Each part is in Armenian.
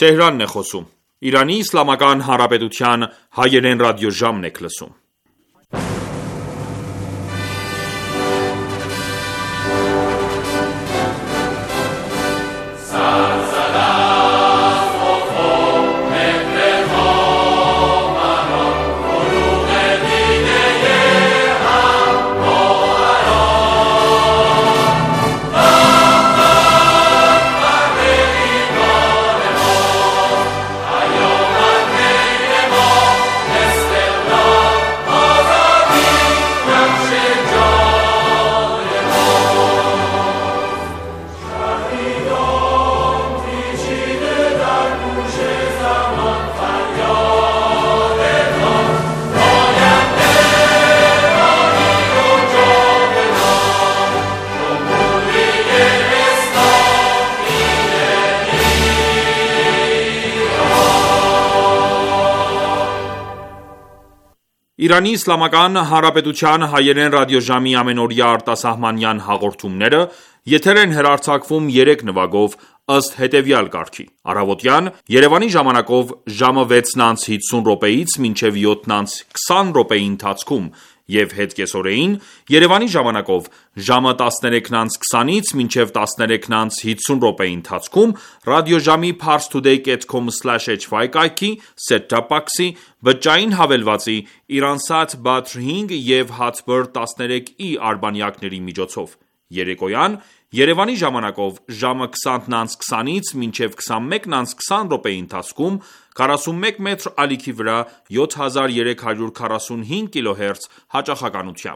Թեհրանն է խոսում։ Իրանի Իսլամական Հանրապետության հայերեն ռադիոժամն եք լսում։ Իրանի Իսլամական Հանրապետության հայերեն ռադիոժամի ամենօրյա արտասահմանյան հաղորդումները եթեր են հեռարձակվում 3 նվագով ըստ հետևյալ կարգի. Առավոտյան Երևանի ժամանակով ժամը 6:50-ից մինչև 7:20 ընթացքում և հետկեսօրեին Երևանի ժամանակով ժամը 13:20-ից մինչև 13:50 ընթացքում ռադիոժամի parstoday.com/hy կայքի, set-top box-ի, բջջային հավելվածի, Iransat Badr 5 և Hatbird 13i արբանյակների միջոցով։ Երեկոյան Երևանի ժամանակով ժամը 20:20-ից մինչև 21:20 ընթացքում 41 մետր ալիքի վրա 7345 կիլոհերց հաճախականությամբ։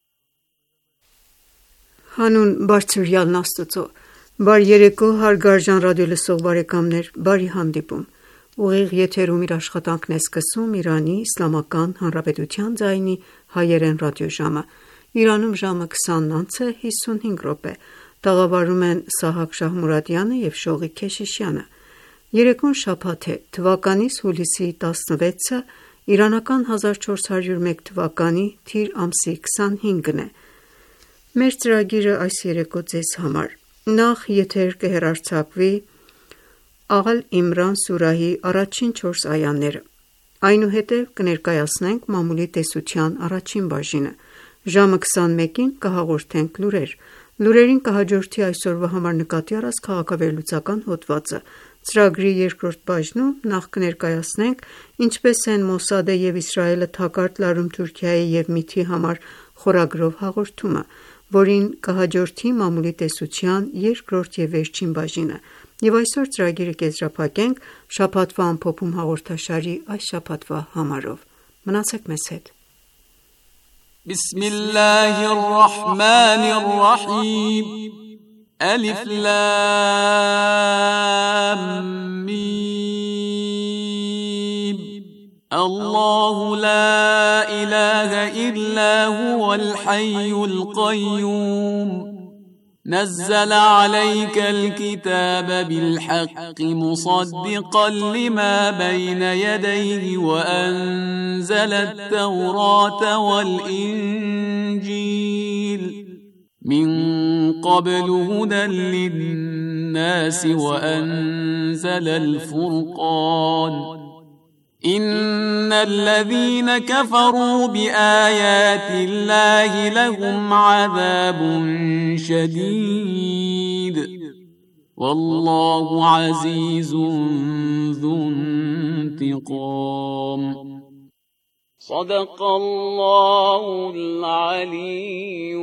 Հանուն Բարձրյալն Աստծո, բարի երեկո հարգարժան ռադիոլսող բարեկամներ, բարի հանդիպում։ Ուղիղ եթերում իր աշխատանքն է սկսում Իրանի Իսլամական Հանրապետության ձայնի հայերեն ռադիոժամը։ Իրանում ժամը 20:55, տաղավարում են Սահակ Շահմուրադյանը և Շողիկ Քեշիշյանը։ Երեկոն շաբաթ է, թվականիս հուլիսի 16-ը, իրանական 1401 թվականի թիր ամսի 25-ն է։ Մեր ծրագիրը այս երեկո ձեզ համար նախ եթեր կհեռարձակվի Ալ Իմրան սուրահի առաջին 4 այաները, այնուհետև կներկայացնենք մամուլի տեսության առաջին բաժինը, ժամը 21-ին կհաղորդենք լուրեր, լուրերին կհաջորդի այսօրվա համար նկատի առած քաղաքավերլուծական հոդվածը, ծրագրի երկրորդ բաժնում նախ կներկայացնենք ինչպես են Մոսադը և Իսրայելը թակարդ լարում Թուրքիայի և ՄԻԹ-ի համար խորագրով հաղորդումը, որին կհաջորդի մամուլի տեսության երկրորդ և վերջին բաժինը, և այսօր ծրագիրը կեզրափակենք շաբաթվա ամփոփում հաղորդաշարի այս շաբաթվա համարով։ Մնացեք մեզ հետ։ Բիսմիլլահիռռահմանիռռահիմ Ալիֆ լամ միմ Ալլահու լա իլահը իլլա հուվալ hayyul qayyum نزل عليك الكتاب بالحق مصدقا لما بين يديه وأنزل التوراة والإنجيل من قبل هدى للناس وأنزل الفرقان إن الذين كفروا بآيات الله لهم عذاب شديد والله عزيز ذو انتقام صدق الله العلي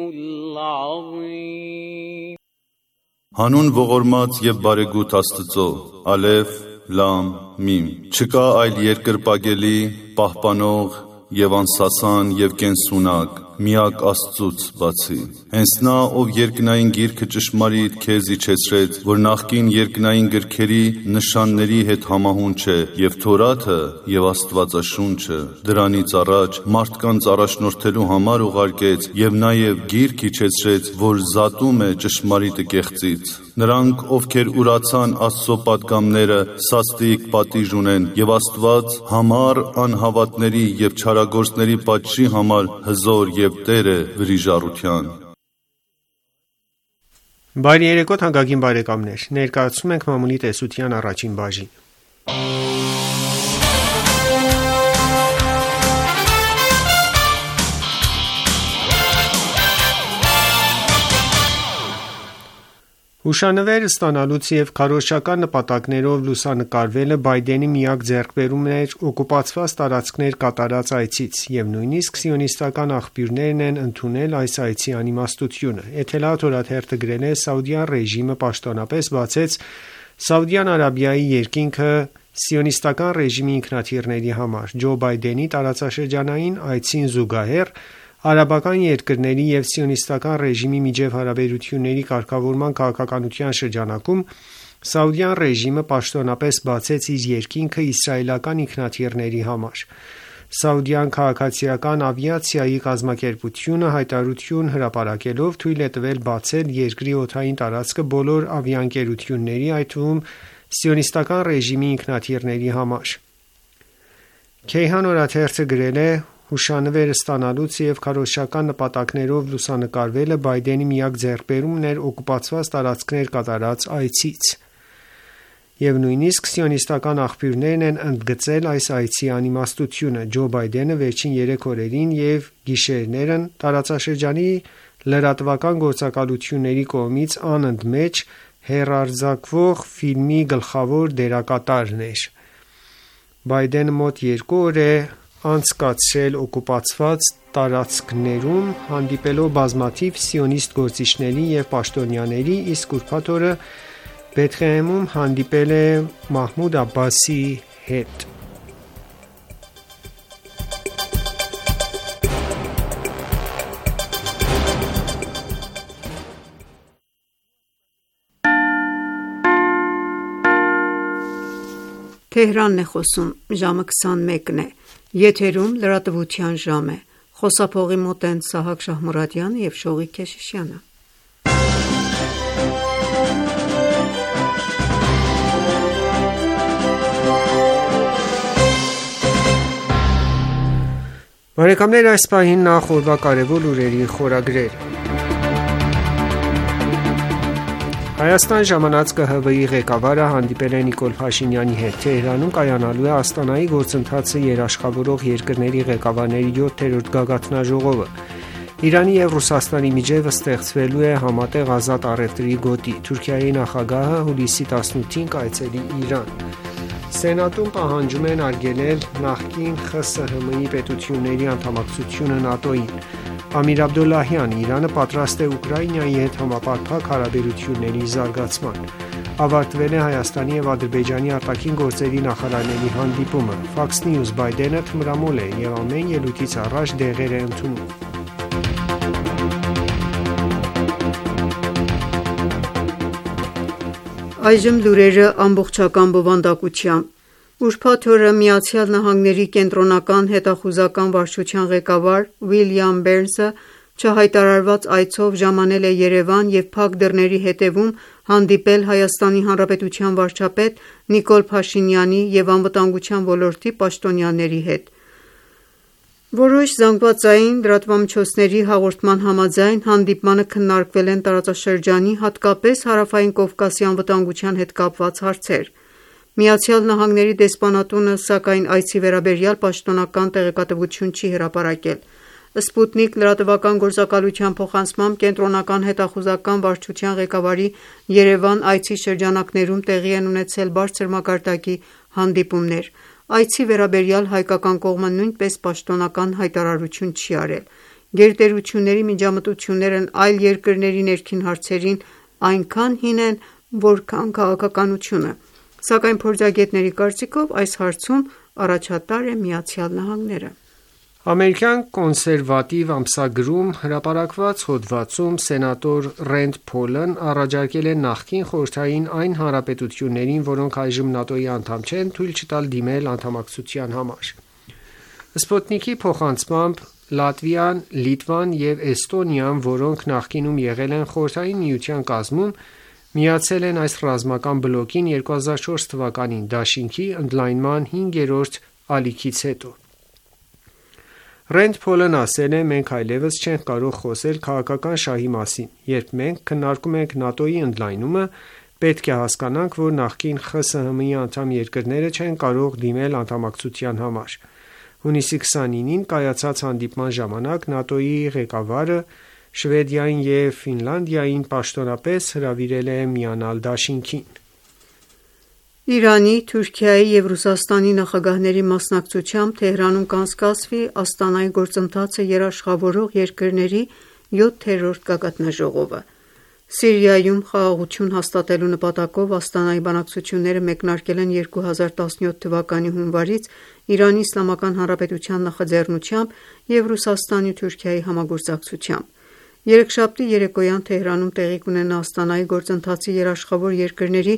العظيم Հանուն ողորմած և բարեգութ Աստծո, Ալեֆ, Լամ, Միմ։ Չկա այլ երկրպագելի, պահպանող և անսասան և կենսունակ, միակ Աստծուց բացի։ Հենց նա, ով երկնային գիրքը ճշմարիտ քեզ իջեցրեց, որ նախկին երկնային գրքերի նշանների հետ համահուն չէ, և Թորաթը և Աստվածաշունչը դրանից առաջ մարդկանց առաջնորդելու համար ուղարկեց, և նաև գիրք իջեցրեց, որ զատում է ճշմարիտը կեղծից։ Նրանք, ովքեր ուրացան Աստծո պատգամները, սաստիկ պատիժ ունեն, և Աստված համառ անհավատների և չարագործների պատժի համար հզոր և Տեր է վրիժառության։ Բարի երեկո թանկագին բարեկամներ, ներկայացնում ենք մամուլի տեսության առաջին բաժին։ Հուշանվեր ստանալուց և քարոզչական նպատակներով լուսանկարվելը Բայդենի միակ ձեռքբերումն էր օկուպացված տարածքներ կատարած այցից, և նույնիսկ սիոնիստական աղբյուրներն են ընդունել այս այցի անիմաստությունը։ Էթելաթ օրաթերթը գրել է. «Սաուդյան ռեժիմը պաշտոնապես բացեց Սաուդյան Արաբիայի երկինքը սիոնիստական ռեժիմի ինքնաթիռների համար»։ Ջո Բայդենի տարածաշրջանային այցին զուգահեռ արաբական երկրների և սիոնիստական ռեժիմի միջև հարաբերությունների կարգավորման քաղաքականության շրջանակում Սաուդյան ռեժիմը պաշտոնապես բացեց իր երկինքը իսրայելական ինքնաթիռների համար։ Սաուդյան քաղաքացիական ավիացիայի կազմակերպությունը հայտարարություն հրապարակելով թույլ է տվել բացել երկրի օդային տարածքը բոլոր ավիաընկերությունների, այդ թվում սիոնիստական ռեժիմի ինքնաթիռների համար։ Քեյհան օրաթերթը գրել է. «Հուշանվեր ստանալուց և քարոզչական նպատակներով լուսանկարվելը Բայդենի միակ ձեռքբերումն էր օկուպացված տարածքներ կատարած այցից, և նույնիսկ սիոնիստական աղբյուրներն են ընդգծել այս այցի անիմաստությունը»։ Ջո Բայդենը վերջին 3 օրերին և գիշերներն տարածաշրջանի լրատվական գործակալությունների կողմից անընդմեջ հեռարձակվող ֆիլմի գլխավոր դերակատարն էր։ Բայդենը մոտ 2 օր է անցկացրել օկուպացված տարածքներում, հանդիպելով բազմաթիվ սիոնիստ գործիչների և պաշտոնյաների, իսկ ուրբաթ օրը Բեթլեհեմում հանդիպել է Մահմուդ Աբբասի հետ։ Թեհրանն է խոսում, ժամը 21-ն է, եթերում լրատվության ժամ է, խոսափողի մոտ են Սահակ Շահմուրադյանը և Շողիկ Քեշիշյանը։ Բարեկամներ, այս պահին նախ օրվա կարևոր լուրերի խորագրեր։ Հայաստան ժամանած ԿՀՎ-ի ղեկավարը հանդիպել է Նիկոլ Փաշինյանի հետ։ Թեհրանում կայանալու է Աստանայի գործընթացը երաշխավորող երկրների ղեկավարների 7-րդ գագաթնաժողովը։ Իրանի և Ռուսաստանի միջև ստեղծվելու է համատեղ ազատ առևտրի գոտի։ Թուրքիայի նախագահը հուլիսի 18-ին կայցելի Իրան։ Սենատում պահանջում են արգելել նախկին ԽՍՀՄ-ի պետությունների անդամակցությունը ՆԱՏՕ-ին։ Ամիր Աբդոլլահյան. Իրանը պատրաստ է Ուկրաինայի հետ համապարփակ հարաբերությունների զարգացման։ Ավարտվել է Հայաստանի և Ադրբեջանի արտաքին գործերի նախարարների հանդիպումը։ Fox News. Բայդենը թմրամոլ է և ամեն ելույթից առաջ դեղեր է ընդունում։ Այժմ լուրերը ամբողջական բովանդակությամբ։ Ուրբաթ օրը ԱՄՆ-ի կենտրոնական հետախուզական վարչության ղեկավար Ուիլյամ Բերնսը չհայտարարված այցով ժամանել է Երևան և փակ դռների հետևում հանդիպել Հայաստանի Հանրապետության վարչապետ Նիկոլ Փաշինյանի և անվտանգության ոլորտի պաշտոնյաների հետ։ Որոշ ԶԼՄ-ների հաղորդման համաձայն հանդիպմանը քննարկվել են տարածաշրջանի, հատկապես Հարավային Կովկասի անվտանգության հետ կապված հարցեր։ ԱՄՆ դեսպանատունը, սակայն, այցի վերաբերյալ պաշտոնական տեղեկատվություն չի հրապարակել։ Սպուտնիկ լրատվական գործակալության փոխանցմամբ կենտրոնական հետախուզական վարչության ղեկավարի Երևան այցի շրջանակներում տեղի են ունեցել բարձր մակարդակի հանդիպումներ։ Այցի վերաբերյալ հայկական կողմը նույնպես պաշտոնական հայտարարություն չի արել։ Գերտերությունների միջամտություններն այլ երկրների ներքին հարցերին այնքան հին են, որքան քաղաքականությունը։ Սակայն փորձագետների կարծիքով այս հարցում առաջատար է ԱՄՆ-ը։ Ամերիկյան կոնսերվատիվ ամսագրում հրապարակված հոդվածում սենատոր Ռենդ Փոլն առաջարկել է նախկին խորհրդային այն հանրապետություններին, որոնք այժմ ՆԱՏՕ-ի անդամ չեն, թույլ չտալ դիմել անդամակցության համար։ Սպուտնիկի փոխանցմամբ Լատվիան, Լիտվան և Էստոնիան, որոնք նախկինում եղել են Խորհրդային Միության կազմում, միացել են այս ռազմական բլոկին 2004 թվականին՝ դաշինքի ընդլայնման 5-րդ ալիքից հետո։ Ռենդ Փոլն ասել է. «Մենք այլևս չենք կարող խոսել քաղաքական շահի մասին։ Երբ մենք քննարկում ենք ՆԱՏՕ-ի ընդլայնումը, Պետք է հասկանանք, որ նախկին ԽՍՀՄ-ի անդամ երկրները չեն կարող դիմել անդամակցության համար։ Հունիսի 29-ին կայացած հանդիպման ժամանակ ՆԱՏՕ-ի ղեկավարը Շվեդիային և Ֆինլանդիային պաշտոնապես հրավիրել է միանալ դաշինքին։ Իրանի, Թուրքիայի և Ռուսաստանի նախագահների մասնակցությամբ Թեհրանում կանցկացվի Աստանայի գործընթացը երաշխավորող երկրների 7-րդ գագաթնաժողովը։ Սիրիայում խաղաղություն հաստատելու նպատակով Աստանայի բանակցությունները մեկնարկել են 2017 թվականի հունվարից Իրանի Իսլամական Հանրապետության նախաձեռնությամբ և Ռուսաստանի ու Թուրքիայի համագործակցությամբ։ Երեքշաբթի երեկոյան Թեհրանում տեղի կունենա Աստանայի գործընթացի երաշխավոր երկրների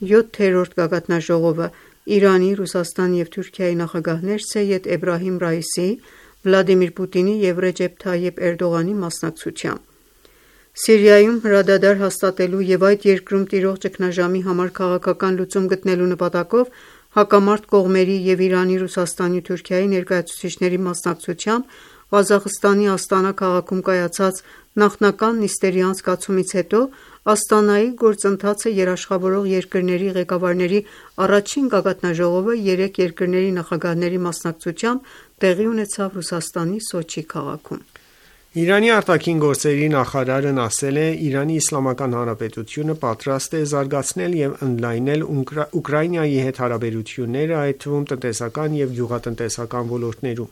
7-րդ գագաթնաժողովը Իրանի, Ռուսաստանի և Թուրքիայի նախագահներ Սեյեդ Էբրահիմ Ռայիսիի, Վլադիմիր Պուտինի և Ռեջեփ Թայիփ Էրդողանի մասնակցությամբ։ Սիրիայում հրադադար հաստատելու և այդ երկրում տիրող ճգնաժամի համար քաղաքական լուծում գտնելու նպատակով հակամարտ կողմերի և Իրանի, Ռուսաստանի ու Թուրքիայի ներկայացուցիչների մասնակցությամբ Ղազախստանի Աստանա քաղաքում կայացած նախնական նիստերի անցկացումից հետո Աստանայի գործընթացը երաշխավորող երկրների ղեկավարների առաջին գագաթնաժողովը 3 երկրների նախագահների մասնակցությամբ տեղի ունեցավ Ռուսաստանի Սոչի քաղաքում։ Իրանի արտաքին գործերի նախարարն ասել է. «Իրանի Իսլամական Հանրապետությունը պատրաստ է զարգացնել և ընդլայնել Ուկրաինայի հետ հարաբերությունները, այդ թվում տնտեսական և գյուղատնտեսական ոլորտներում»։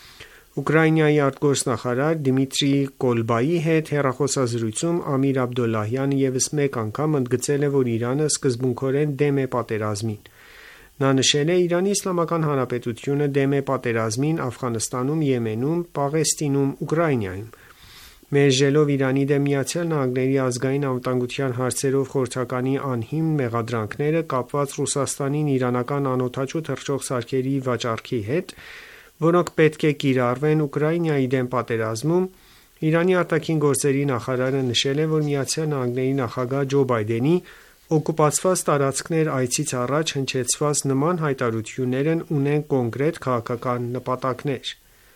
Ուկրաինայի արտգործնախարար Դմիտրի Կոլբայի հետ հեռախոսազրույցում Ամիր Աբդոլլահյանը ևս մեկ անգամ ընդգծել է, որ Իրանը սկզբունքորեն դեմ է պատերազմին։ Նա նշել է. «Իրանի Իսլամական Հանրապետությունը դեմ է պատերազմին Աֆղանստանում, Եմենում, Պաղեստինում, Ուկրաինայում»։ Մերժելով Իրանի դեմ ԱՄՆ-ի ազգային անվտանգության հարցերով խորհրդականի անհիմն մեղադրանքները՝ կապված Ռուսաստանին իրանական անօդաչու թռչող սարքերի վաճառքի հետ, որոնք պետք է կիրառվեն Ուկրաինայի դեմ պատերազմում, Իրանի արտաքին գործերի նախարարը նշել է, որ ԱՄՆ նախագահ Ջո Բայդենի օկուպացված տարածքներ այցից առաջ հնչեցված նման հայտարարություններն ունեն կոնկրետ քաղաքական նպատակներ։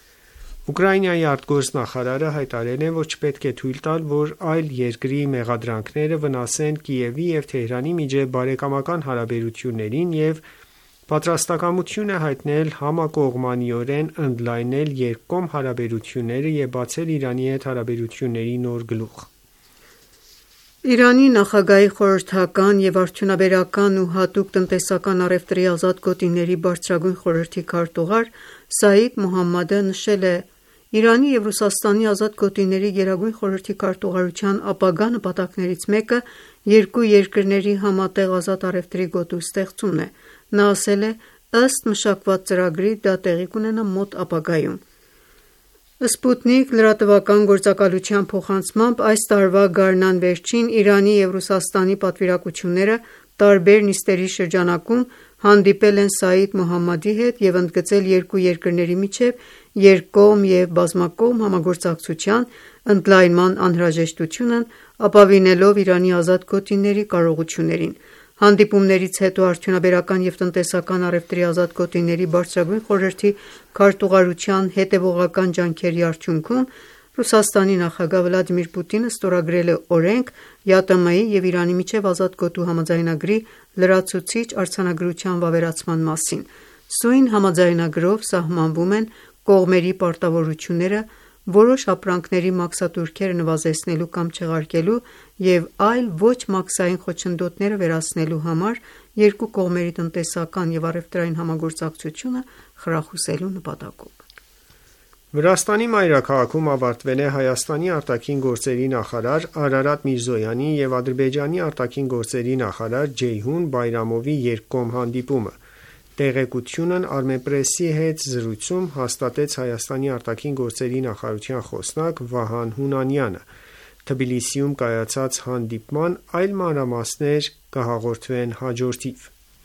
Ուկրաինայի արտգործնախարարը հայտարարել է, որ չպետք է թույլ տալ, որ այլ երկրի մեղադրանքները վնասեն Կիևի և Թեհրանի միջև բարեկամական հարաբերություններին և պատրաստակամություն է հայտնել համակողմանիորեն ընդլայնել երկկողմ հարաբերությունները և բացել Իրանի հետ հարաբերությունների նոր գլուխ։ Իրանի նախագահի խորհրդական և արդյունաբերական ու հատուկ տնտեսական առևտրի ազատ գոտիների բարձրագույն խորհրդի քարտուղար Սաիդ Մոհամմադը նշել է. «Իրանի և Ռուսաստանի ազատ գոտիների գերագույն խորհրդի քարտուղարության ապագա նպատակներից մեկը երկու երկրների համատեղ ազատ առևտրի գոտու ստեղծումն է»։ Նա ասել է. «Ըստ մշակված ծրագրի դա տեղի կունենա մոտ ապագայում»։ Սպուտնիկ լրատվական գործակալության փոխանցմամբ այս տարվա գարնան վերջին Իրանի և Ռուսաստանի պատվիրակությունները տարբեր նիստերի շրջանակում հանդիպել են Սաիդ Մոհամմադի հետ և ընդգծել երկու երկրների միջև երկկողմ և բազմակողմ համագործակցության ընդլայնման անհրաժեշտությունն ապավինելով Իրանի ազատ գոտիների կարողություններին։ Հանդիպումներից հետո Արդյունաբերական և տնտեսական առևտրի ազատ գոտիների բարձրագույն խորհրդի քարտուղարության հետևողական ջանքերի արդյունքում Ռուսաստանի նախագահ Վլադիմիր Պուտինը ստորագրել է օրենք ԵԱՏՄ-ի և Իրանի միջև ազատ գոտու համաձայնագրի լրացուցիչ արձանագրության վավերացման մասին։ Սույն համաձայնագրով սահմանվում են կողմերի պարտավորությունները որոշ ապրանքների մաքսատուրքերը նվազեցնելու կամ չեղարկելու և այլ ոչ մաքսային խոչընդոտները վերացնելու համար երկու կողմերի տնտեսական և առևտրային համագործակցությունը խրախուսելու նպատակով։ Վրաստանի մայրաքաղաքում ավարտվել է Հայաստանի արտաքին գործերի նախարար Արարատ Միրզոյանի և Ադրբեջանի արտաքին գործերի նախարար Ջեյհուն Բայրամովի երկկողմ հանդիպումը։ Տեղեկությունն Armenpress-ի հետ զրույցում հաստատեց Հայաստանի արտաքին գործերի նախարարության խոսնակ Վահան Հունանյանը։ Թբիլիսիում կայացած հանդիպման այլ մանրամասներ կհաղորդվեն հաջորդիվ։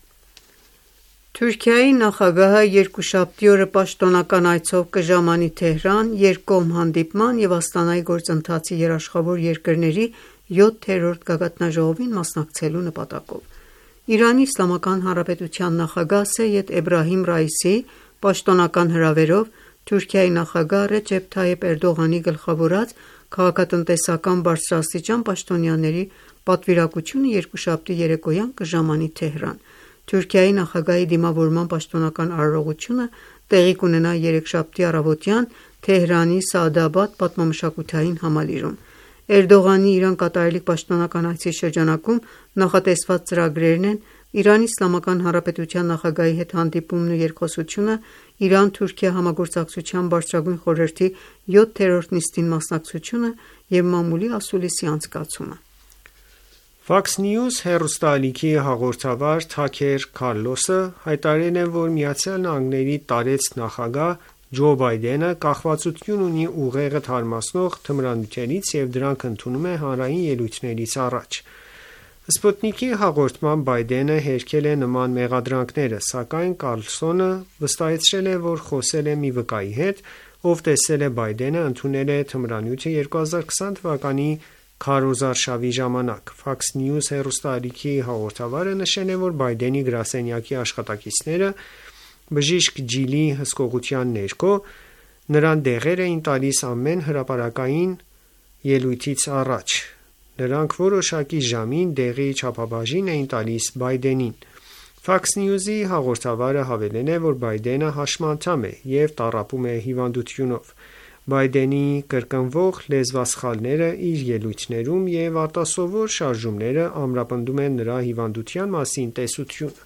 Թուրքիայի նախագահը երկուշաբթի օրը պաշտոնական այցով կժամանի Թեհրան՝ երկկողմ հանդիպման և Աստանայի գործընթացի երաշխավոր երկրների 7-րդ գագաթնաժողովին մասնակցելու նպատակով։ Իրանի Իսլամական Հանրապետության նախագահ Սեյեդ Էբրահիմ Ռայիսիի պաշտոնական հրավերով Թուրքիայի նախագահ Ռեջեփ Թայիփ Էրդողանի գլխավորած քաղաքատնտեսական բարձրաստիճան պաշտոնյաների պատվիրակությունը երկուշաբթի երեկոյան կժամանի Թեհրան։ Թուրքիայի նախագահի դիմավորման պաշտոնական արարողությունը տեղի կունենա երեքշաբթի առավոտյան Թեհրանի Սաադաբադ պատմամշակութային համալիրում։ Էրդողանի Իրան կատարելիք պաշտոնական այցի շրջանակում նախատեսված ծրագրերն են Իրանի Իսլամական Հանրապետության նախագահի հետ հանդիպումն ու երկխոսությունը, Իրան-Թուրքիա համագործակցության բարձրագույն խորհրդի 7-րդ նիստին մասնակցությունը և մամուլի ասուլիսի անցկացումը։ Fox News հեռուստաալիքի հաղորդավար Թաքեր Քարլոսը հայտարարել է, որ ԱՄՆ-ի տարեց նախագահ Ջո Բայդենը կախվածություն ունի ուղեղը թարմացնող թմրանյութերից և դրանք ընդունում է հանրային ելույթներից առաջ։ Sputnik-ի հաղորդմամբ Բայդենը հերքել է նման մեղադրանքները, սակայն Քարլսոնը վստահեցրել է, որ խոսել է մի վկայի հետ, ով տեսել է Բայդենը ընդունել է թմրանյութը 2020 թվականի քարոզարշավի ժամանակ։ Fox News հեռուստաալիքի հաղորդավարը նշել է, որ Բայդենի գրասենյակի աշխատակիցները բժիշկ Ջիլի հսկողության ներքո նրան դեղեր էին տալիս ամեն հրապարակային ելույթից առաջ։ Նրանք որոշակի ժամին դեղի չափաբաժին էին տալիս Բայդենին։ Fox News-ի հաղորդավարը հավելել է, որ Բայդենը հաշմանդամ է և տառապում է հիվանդությունով։ Բայդենի կրկնվող լեզվասխալները իր ելույթներում և արտասովոր շարժումները ամրապնդում են նրա հիվանդության մասին տեսությունը։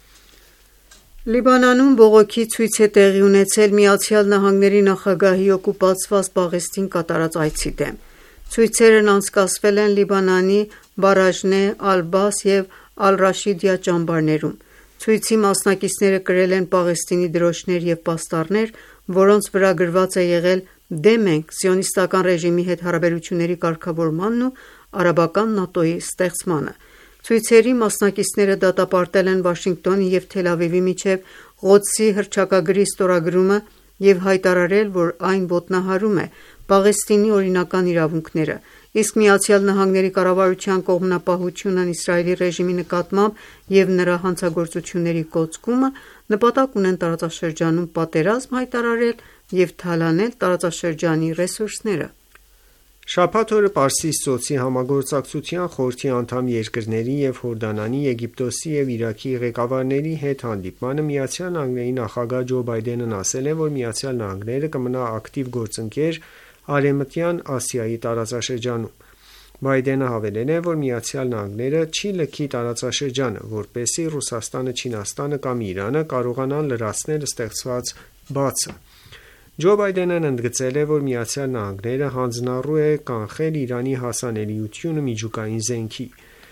Լիբանանում բողոքի ցույց է տեղի ունեցել ԱՄՆ նախագահի օկուպացված Պաղեստին կատարած այցի դեմ։ Ցույցերն անցկացվել են Լիբանանի Բարաջնե, Ալ-Բաս և Ալ-Ռաշիդիա ճամբարներում։ Ցույցի մասնակիցները կրել են Պաղեստինի դրոշներ և պաստառներ, որոնց վրա գրված է եղել «Դեմ ենք սիոնիստական ռեժիմի հետ հարաբերությունների կարգավորմանն ու արաբական ՆԱՏՕ-ի ստեղծմանը»։ Ցույցերի մասնակիցները դատապարտել են Վաշինգտոնի և Թել Ավիվի միջև Ղոդսի հռչակագրի ստորագրումը և հայտարարել, որ այն ոտնահարում է Պաղեստինի օրինական իրավունքները, իսկ ԱՄՆ կառավարության կողմնապահությունն Իսրայելի ռեժիմի նկատմամբ և նրա հանցագործությունների կոծկումը նպատակ ունեն տարածաշրջանում պատերազմ հայտարարել և թալանել տարածաշրջանի ռեսուրսները։ Շաբաթ օրը Պարսից ծոցի համագործակցության խորհրդի անդամ երկրների և Հորդանանի, Եգիպտոսի և Իրաքի ղեկավարների հետ հանդիպմանը ԱՄՆ նախագահ Ջո Բայդենն ասել է, որ ԱՄՆ-ը կմնա ակտիվ գործընկեր Արևմտյան Ասիայի տարածաշրջանում։ Բայդենը հավելել է, որ ԱՄՆ-ը չի լքի տարածաշրջանը, որպեսզի Ռուսաստանը, Չինաստանը կամ Իրանը կարողանան լրացնել ստեղծված բացը։ Ջո Բայդենն ընդգծել է, որ ԱՄՆ-ը հանձնառու է կանխել Իրանի հասանելիությունը միջուկային զենքի։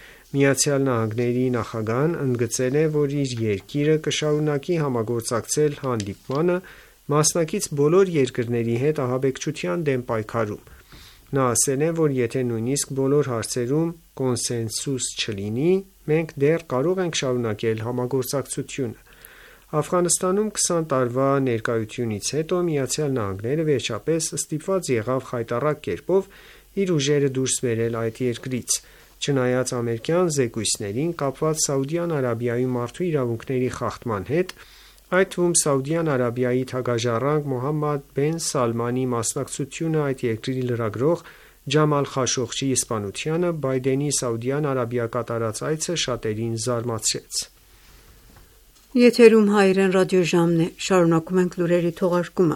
ԱՄՆ նախագահն ընդգծել է, որ իր երկիրը կշարունակի համագործակցել հանդիպմանը մասնակից բոլոր երկրների հետ ահաբեկչության դեմ պայքարում։ Նա ասել է, որ եթե նույնիսկ բոլոր հարցերում կոնսենսուս չլինի, մենք դեռ կարող ենք շարունակել համագործակցությունը։ Աֆղանստանում 20 տարվա ներկայությունից հետո ԱՄՆ-ը վերջապես ստիպված եղավ խայտառակ կերպով իր ուժերը դուրս բերել այդ երկրից։ Չնայած ամերիկյան զեկույցներին կապված Սաուդյան Արաբիայում մարդու իրավունքների խախտման հետ, այդ թվում Սաուդյան Արաբիայի թագաժառանգ Մոհամմադ բեն Սալմանի մասնակցությունը այդ երկրի լրագրող Ջամալ Խաշողջիի սպանությանը, Բայդենի Սաուդյան Արաբիա կատարած այցը շատերին զարմացրեց։ Եթերում հայերեն ռադիոժամն է, շարունակում ենք լուրերի թողարկումը։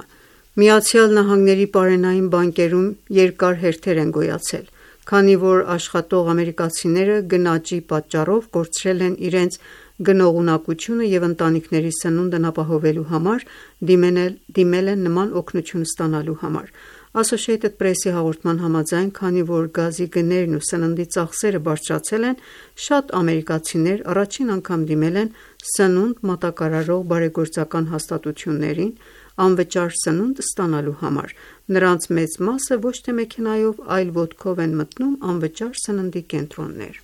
ԱՄՆ պարենային բանկերում երկար հերթեր են գոյացել, քանի որ աշխատող ամերիկացիները գնաճի պատճառով կորցրել են իրենց գնողունակությունը և ընտանիքների սնունդն ապահովելու համար դիմել են նման օգնություն ստանալու համար։ Associated Press-ի հաղորդման համաձայն, քանի որ գազի գներն ու սննդի ծախսերը բարձրացել են, շատ ամերիկացիներ առաջին անգամ դիմել են սնունդ մատակարարող բարեգործական հաստատություններին անվճար սնունդ ստանալու համար։ Նրանց մեծ մասը ոչ թե մեքենայով, այլ ոտքով են մտնում անվճար սննդի կենտրոններ։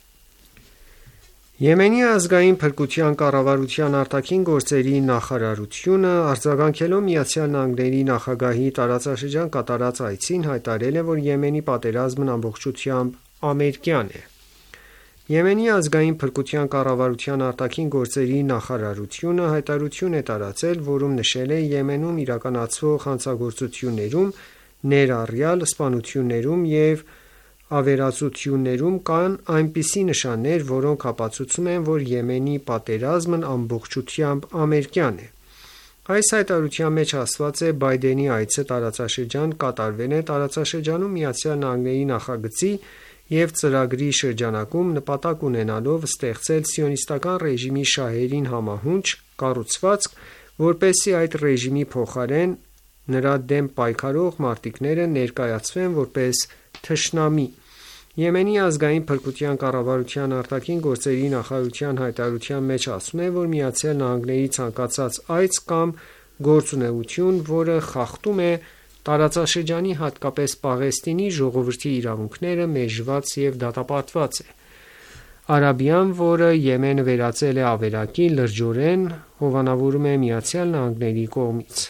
Եմենի ազգային փրկության կառավարության արտաքին գործերի նախարարությունը արձագանքելով ԱՄՆ նախագահի տարածաշրջան կատարած այցին հայտարարել է, որ Եմենի պատերազմն ամբողջությամբ ամերիկյան է։ Եմենի ազգային փրկության կառավարության արտաքին գործերի նախարարությունը հայտարարություն է տարածել, որում նշել է Եմենում իրականացվող հանցագործություններում, ներառյալ սպանություններում և ավերածություններում կան այնպիսի նշաններ, որոնք ապացուցում են, որ Եմենի պատերազմն ամբողջությամբ ամերիկյան է։ Այս հայտարարության մեջ ասված է. Բայդենի այցը տարածաշրջան կատարվել է տարածաշրջանում ԱՄՆ-ի նախագծի և ծրագրի շրջանակում նպատակ ունենալով ստեղծել սիոնիստական ռեժիմի շահերին համահունչ կառուցվածք, որպեսզի այդ ռեժիմի փոխարեն նրա դեմ պայքարող մարտիկները ներկայացվեն որպես թշնամի։ Եմենի ազգային փրկության կառավարության արտաքին գործերի նախարարության հայտարարության մեջ ասվում է, որ ԱՄՆ-ի ցանկացած այց կամ գործունեություն, որը խախտում է տարածաշրջանի, հատկապես Պաղեստինի ժողովրդի իրավունքները, մերժված և դատապարտված է։ Արաբիան, որը Եմենը վերածել է ավերակի, լրջորեն հովանավորում է ԱՄՆ-ի կողմից։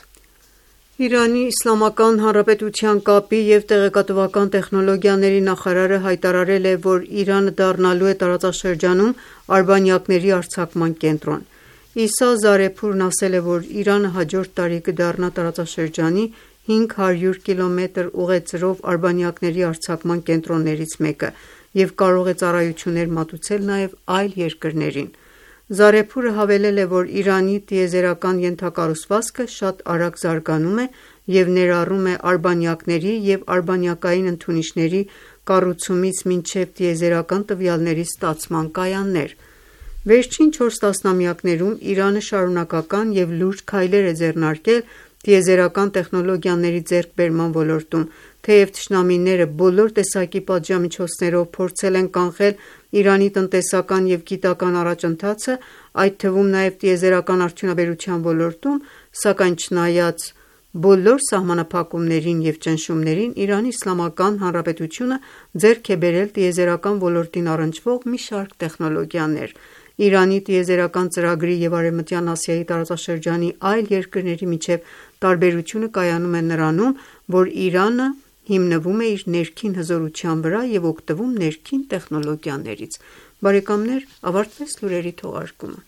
Իրանի Իսլամական Հանրապետության կապի և տեղեկատվական տեխնոլոգիաների նախարարը հայտարարել է, որ Իրանը դառնալու է տարածաշրջանում արբանյակների արձակման կենտրոն։ Իսա Զարեփուրն ասել է, որ Իրանը հաջորդ տարի կդառնա տարածաշրջանի 500 կիլոմետր ուղեծրով արբանյակների արձակման կենտրոններից մեկը և կարող է ծառայություններ մատուցել նաև այլ երկրներին։ Զարեփուրը հավելել է, որ Իրանի տիեզերական ենթակառուցվածքը շատ արագ զարգանում է և ներառում է արբանյակների և արբանյակային ընդունիչների կառուցումից մինչև տիեզերական տվյալների ստացման կայաններ։ Վերջին 4 տասնամյակներում Իրանը շարունակական և լուրջ քայլեր է ձեռնարկել տիեզերական տեխնոլոգիաների ձեռքբերման ոլորտում, թեև թշնամիները բոլոր տեսակի պատժամիջոցներով փորձել են կանխել Իրանի տնտեսական և գիտական առաջընթացը, այդ թվում նաև տիեզերական արդյունաբերության ոլորտում, սակայն չնայած բոլոր սահմանափակումներին և ճնշումներին, Իրանի Իսլամական Հանրապետությունը ձեռք է բերել տիեզերական ոլորտին առնչվող մի շարք տեխնոլոգիաներ։ Իրանի տիեզերական ծրագրի և Արևմտյան Ասիայի տարածաշրջանի այլ երկրների միջև տարբերությունը կայանում է նրանում, որ Իրանը հիմնվում է իր ներքին հզորության վրա և օգտվում ներքին տեխնոլոգիաներից։ Բարեկամներ, ավարտվեց լուրերի թողարկումը։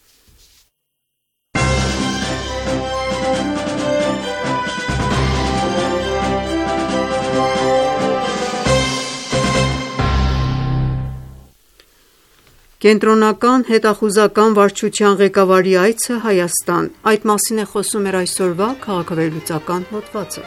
Կենտրոնական հետախուզական վարչության ղեկավարի այցը Հայաստան։ Այդ մասին է խոսում մեր այսօրվա քաղաքավերլուծական հոդվածը։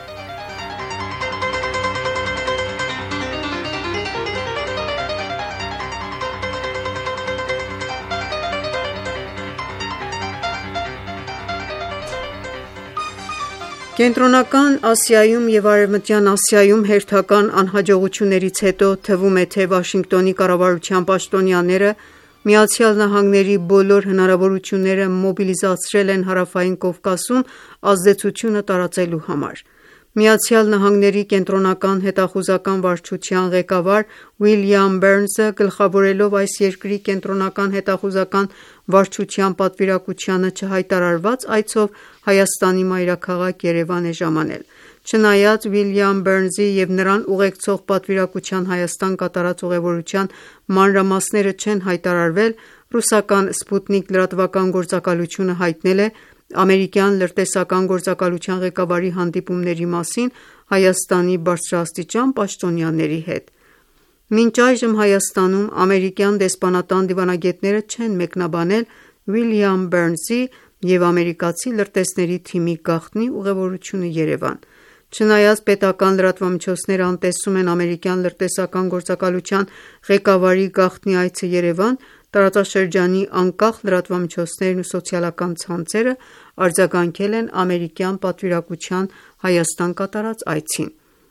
Կենտրոնական Ասիայում և Արևմտյան Ասիայում հերթական անհաջողություններից հետո թվում է, թե Վաշինգտոնի կառավարության պաշտոնյաները ԱՄՆ-ի բոլոր հնարավորությունները մոբիլիզացրել են Հարավային Կովկասում ազդեցությունը տարածելու համար։ ԱՄՆ-ի կենտրոնական հետախուզական վարչության ղեկավար Ուիլյամ Բերնսը, գլխավորելով այս երկրի կենտրոնական հետախուզական վարչության պատվիրակությանը չհայտարարված այցով Հայաստանի մայրաքաղաք Երևան է ժամանել։ Չնայած Ուիլյամ Բերնսի և նրան ուղեկցող պատվիրակության Հայաստան կատարած ուղևորության մանրամասները չեն հայտարարվել, ռուսական Սպուտնիկ լրատվական գործակալությունը հայտնել է ամերիկյան լրտեսական գործակալության ղեկավարի հանդիպումների մասին Հայաստանի բարձրաստիճան պաշտոնյաների հետ։ Մինչ այժմ Հայաստանում ամերիկյան դեսպանատան դիվանագետները չեն մեկնաբանել Ուիլյամ Բերնսի և ամերիկացի լրտեսների թիմի գաղտնի ուղևորությունը Երևան։ Չնայած պետական լրատվամիջոցները անտեսում են ամերիկյան լրտեսական գործակալության ղեկավարի գաղտնի այցը Երևան, տարածաշրջանի անկախ լրատվամիջոցներն ու սոցիալական ցանցերը արձագանքել են ամերիկյան պատվիրակության Հայաստան կատարած այցին։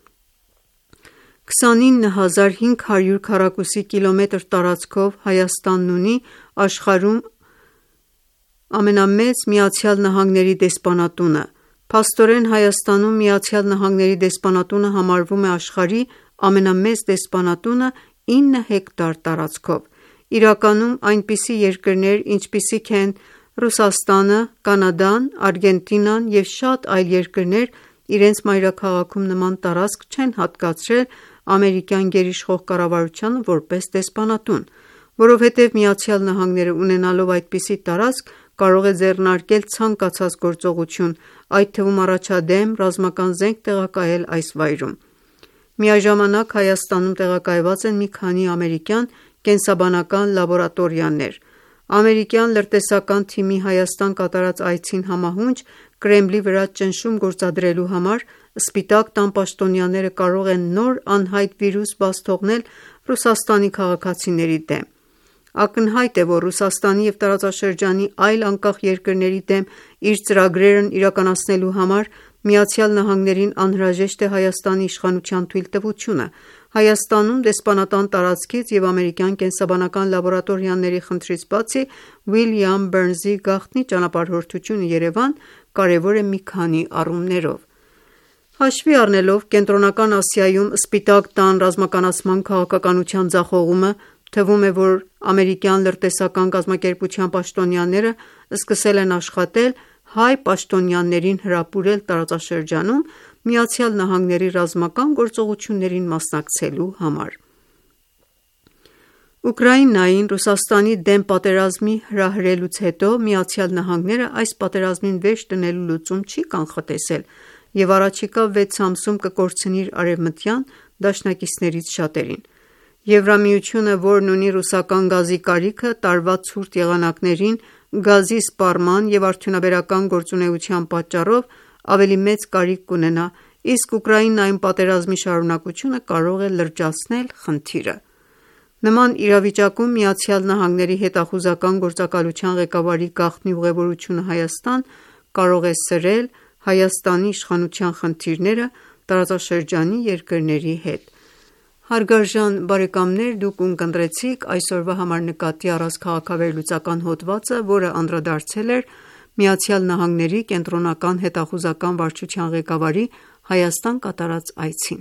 29500 քառակուսի կիլոմետր տարածքով Հայաստանն ունի աշխարհում ամենամեծ ԱՄՆ դեսպանատունը։ Փաստորեն Հայաստանում ԱՄՆ դեսպանատունը համարվում է աշխարհի ամենամեծ դեսպանատունը 9 հեկտար տարածքով։ Իրականում այնպիսի երկրներ, ինչպիսիք են Ռուսաստանը, Կանադան, Արգենտինան և շատ այլ երկրներ իրենց մայրաքաղաքում նման տարածք չեն հատկացրել ամերիկյան գերիշխող կառավարությանը որպես դեսպանատուն։ որովհետև ԱՄՆ-ը ունենալով այդպիսի տարածք կարող է ձեռնարկել ցանկացած գործողություն, այդ թվում առաջադեմ ռազմական զենք տեղակայել այս վայրում։ Միաժամանակ Հայաստանում տեղակայված են մի քանի ամերիկյան կենսաբանական լաբորատորիաներ։ Ամերիկյան լրտեսական թիմի Հայաստան կատարած այցին համահունչ Կրեմլի վրա ճնշում գործադրելու համար Սպիտակ տան պաշտոնյաները կարող են նոր անհայտ վիրուս բաց թողնել Ռուսաստանի քաղաքացիների դեմ։ Ակնհայտ է, որ Ռուսաստանի և տարածաշրջանի այլ անկախ երկրների դեմ իր ծրագրերն իրականացնելու համար ԱՄՆ-ին անհրաժեշտ է Հայաստանի իշխանության թույլտվությունը։ Հայաստանում դեսպանատան տարածքից և ամերիկյան կենսաբանական լաբորատորիաների խնդրից բացի Ուիլյամ Բըրնսի գաղտնի ճանապարհորդությունը Երևան կարևոր է մի քանի առումներով։ Հաշվի առնելով Կենտրոնական Ասիայում Սպիտակ տան ռազմականացման քաղաքականության ձախողումը, թվում է, որ ամերիկյան լրտեսական կազմակերպության պաշտոնյաները սկսել են աշխատել հայ պաշտոնյաներին հրապուրել տարածաշրջանում ԱՄՆ-ի ռազմական գործողություններին մասնակցելու համար։ Ուկրաինային Ռուսաստանի դեմ պատերազմի հրահրելուց հետո ԱՄՆ-ն այս պատերազմին վերջ դնելու լուծում չի կանխատեսել և առաջիկա 6 ամսում կկորցնի իր արևմտյան դաշնակիցներից շատերին։ Եվրամիությունը, որն ունի ռուսական գազի կարիքը, տարվա ցուրտ եղանակներին գազի սպառման և արդյունաբերական գործունեության պատճառով ավելի մեծ կարիք կունենա, իսկ Ուկրաինայում պատերազմի շարունակությունը կարող է լրջացնել խնդիրը։ Նման իրավիճակում ԱՄՆ հետախուզական գործակալության ղեկավարի գաղտնի ուղևորությունը Հայաստան կարող է սրել Հայաստանի իշխանության խնդիրները տարածաշրջանի երկրների հետ։ Հարգարժան բարեկամներ, դուք ունկնդրեցիք այսօրվա համար նկատի առած քաղաքավերլուծական հոդվածը, որը անդրադարձել էր ԱՄՆ կենտրոնական հետախուզական վարչության ղեկավարի Հայաստան կատարած այցին։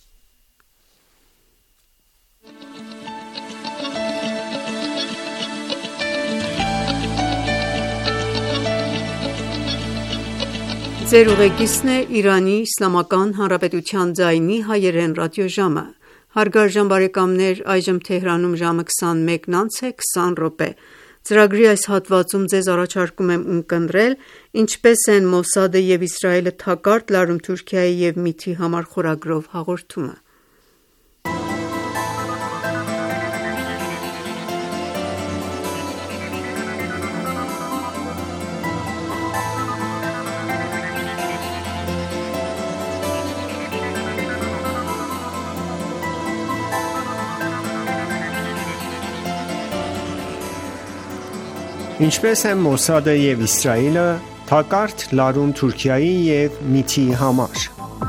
Ծրագրի այս հատվածում ձեզ առաջարկում եմ ունկնդրել «Ինչպես են Մոսադը և Իսրայելը թակարդ լարում Թուրքիայի և ՄԻԹ-ի համար» խորագրով հաղորդումը։ Ինչպես են Մոսադը և Իսրայելը թակարդ լարում Թուրքիայի և ՄԻԹ-ի համար։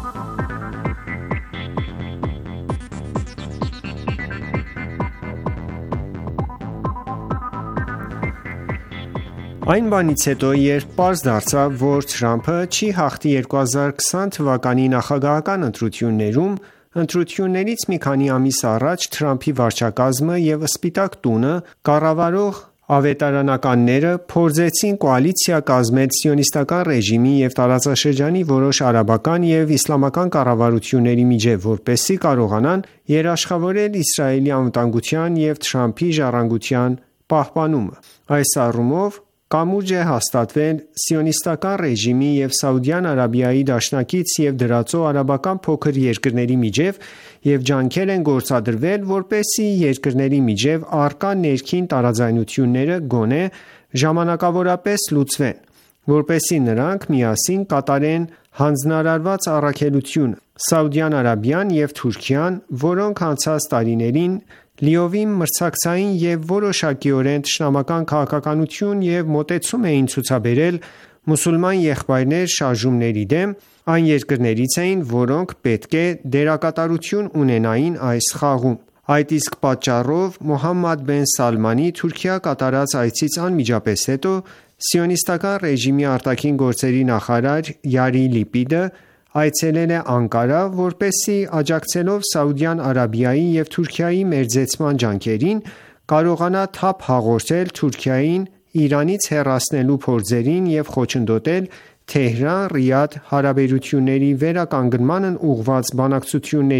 Այն բանից հետո, երբ պարզ դարձավ, որ Թրամփը չի հաղթի 2020 թվականի նախագահական ընտրություններում, ընտրություններից մի քանի ամիս առաջ Թրամփի վարչակազմը և Սպիտակ տունը կառավարող ավետարանականները փորձեցին կոալիցիա կազմել սիոնիստական ռեժիմի և տարածաշրջանի որոշ արաբական և իսլամական կառավարությունների միջև, որպեսզի կարողանան երաշխավորել Իսրայելի անվտանգության և Թրամփի ժառանգության պահպանումը։ Այս առումով կամուրջ է հաստատվել սիոնիստական ռեժիմի և Սաուդյան Արաբիայի դաշնակից և դրածո արաբական փոքր երկրների միջև և ջանքեր են գործադրվել, որպեսզի երկրների միջև առկա ներքին տարաձայնությունները գոնե ժամանակավորապես լուծվեն, որպեսզի նրանք միասին կատարեն հանձնարարված առաքելությունը։ Սաուդյան Արաբիան և Թուրքիան, որոնք անցած տարիներին լիովին մրցակցային և որոշակիորեն թշնամական քաղաքականություն և մոտեցում էին ցուցաբերել մուսուլման եղբայրներ շարժումների դեմ, այն երկրներից էին, որոնք պետք է դերակատարություն ունենային այս խաղում։ Այդ իսկ պատճառով Մոհամմադ բեն Սալմանի Թուրքիա կատարած այցից անմիջապես հետո սիոնիստական ռեժիմի արտաքին գործերի նախարար Յարի Լիպիդը այցելել է Անկարա, որպեսզի աջակցելով Սաուդյան Արաբիայի և Թուրքիայի մերձեցման ջանքերին, կարողանա թափ հաղորդել Թուրքիային Իրանից հեռացնելու փորձերին և խոչընդոտել Թեհրան-Ռիադ հարաբերությունների վերականգնմանն ուղղված բանակցություններին։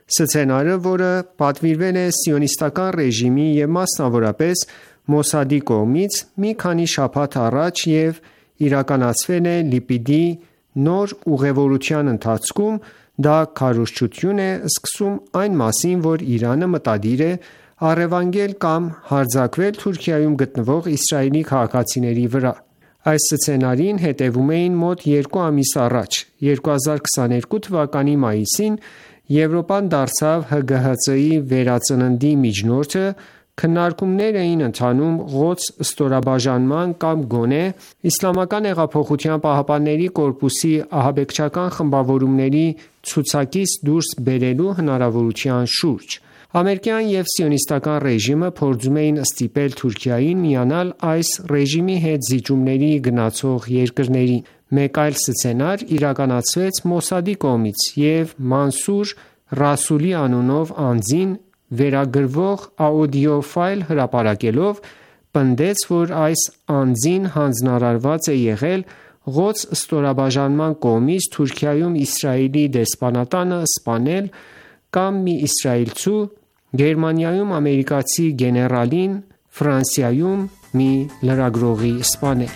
Սցենարը, որը պատվիրվել է սիոնիստական ռեժիմի և մասնավորապես Մոսադի կողմից մի քանի շաբաթ առաջ և իրականացվել է Լիպիդի նոր ուղևորության ընթացքում, դա քարոզչություն է սկսում այն մասին, որ Իրանը մտադիր է առևանգել կամ հարձակվել Թուրքիայում գտնվող Իսրայելի քաղաքացիների վրա։ Այս սցենարին հետևում էին մոտ 2 ամիս առաջ, 2022 թվականի մայիսին Եվրոպան դարձավ ՀԳՀԾ-ի վերածննդի միջնորդը, քննարկումներ էին ընթանում Ղոդս ստորաբաժանման կամ գոնե ԻՀՊԿ-ի ահաբեկչական խմբավորումների ցուցակից դուրս բերելու հնարավորության շուրջ։ Ամերիկյան և սիոնիստական ռեժիմը փորձում էին ստիպել Թուրքիային միանալ այս ռեժիմի հետ զիջումների գնացող երկրներին։ Մեկ այլ սցենար իրականացվեց Մոսադի կողմից և Մանսուր Ռասուլի անունով անձին վերագրվող աուդիոֆայլ հրապարակելով պնդեց, որ այս անձին հանձնարարված է եղել Ղոդս ստորաբաժանման կողմից Թուրքիայում Իսրայելի դեսպանատանը սպանել կամ մի իսրայելցու, Գերմանիայում ամերիկացի գեներալին, Ֆրանսիայում մի լրագրողի սպանել։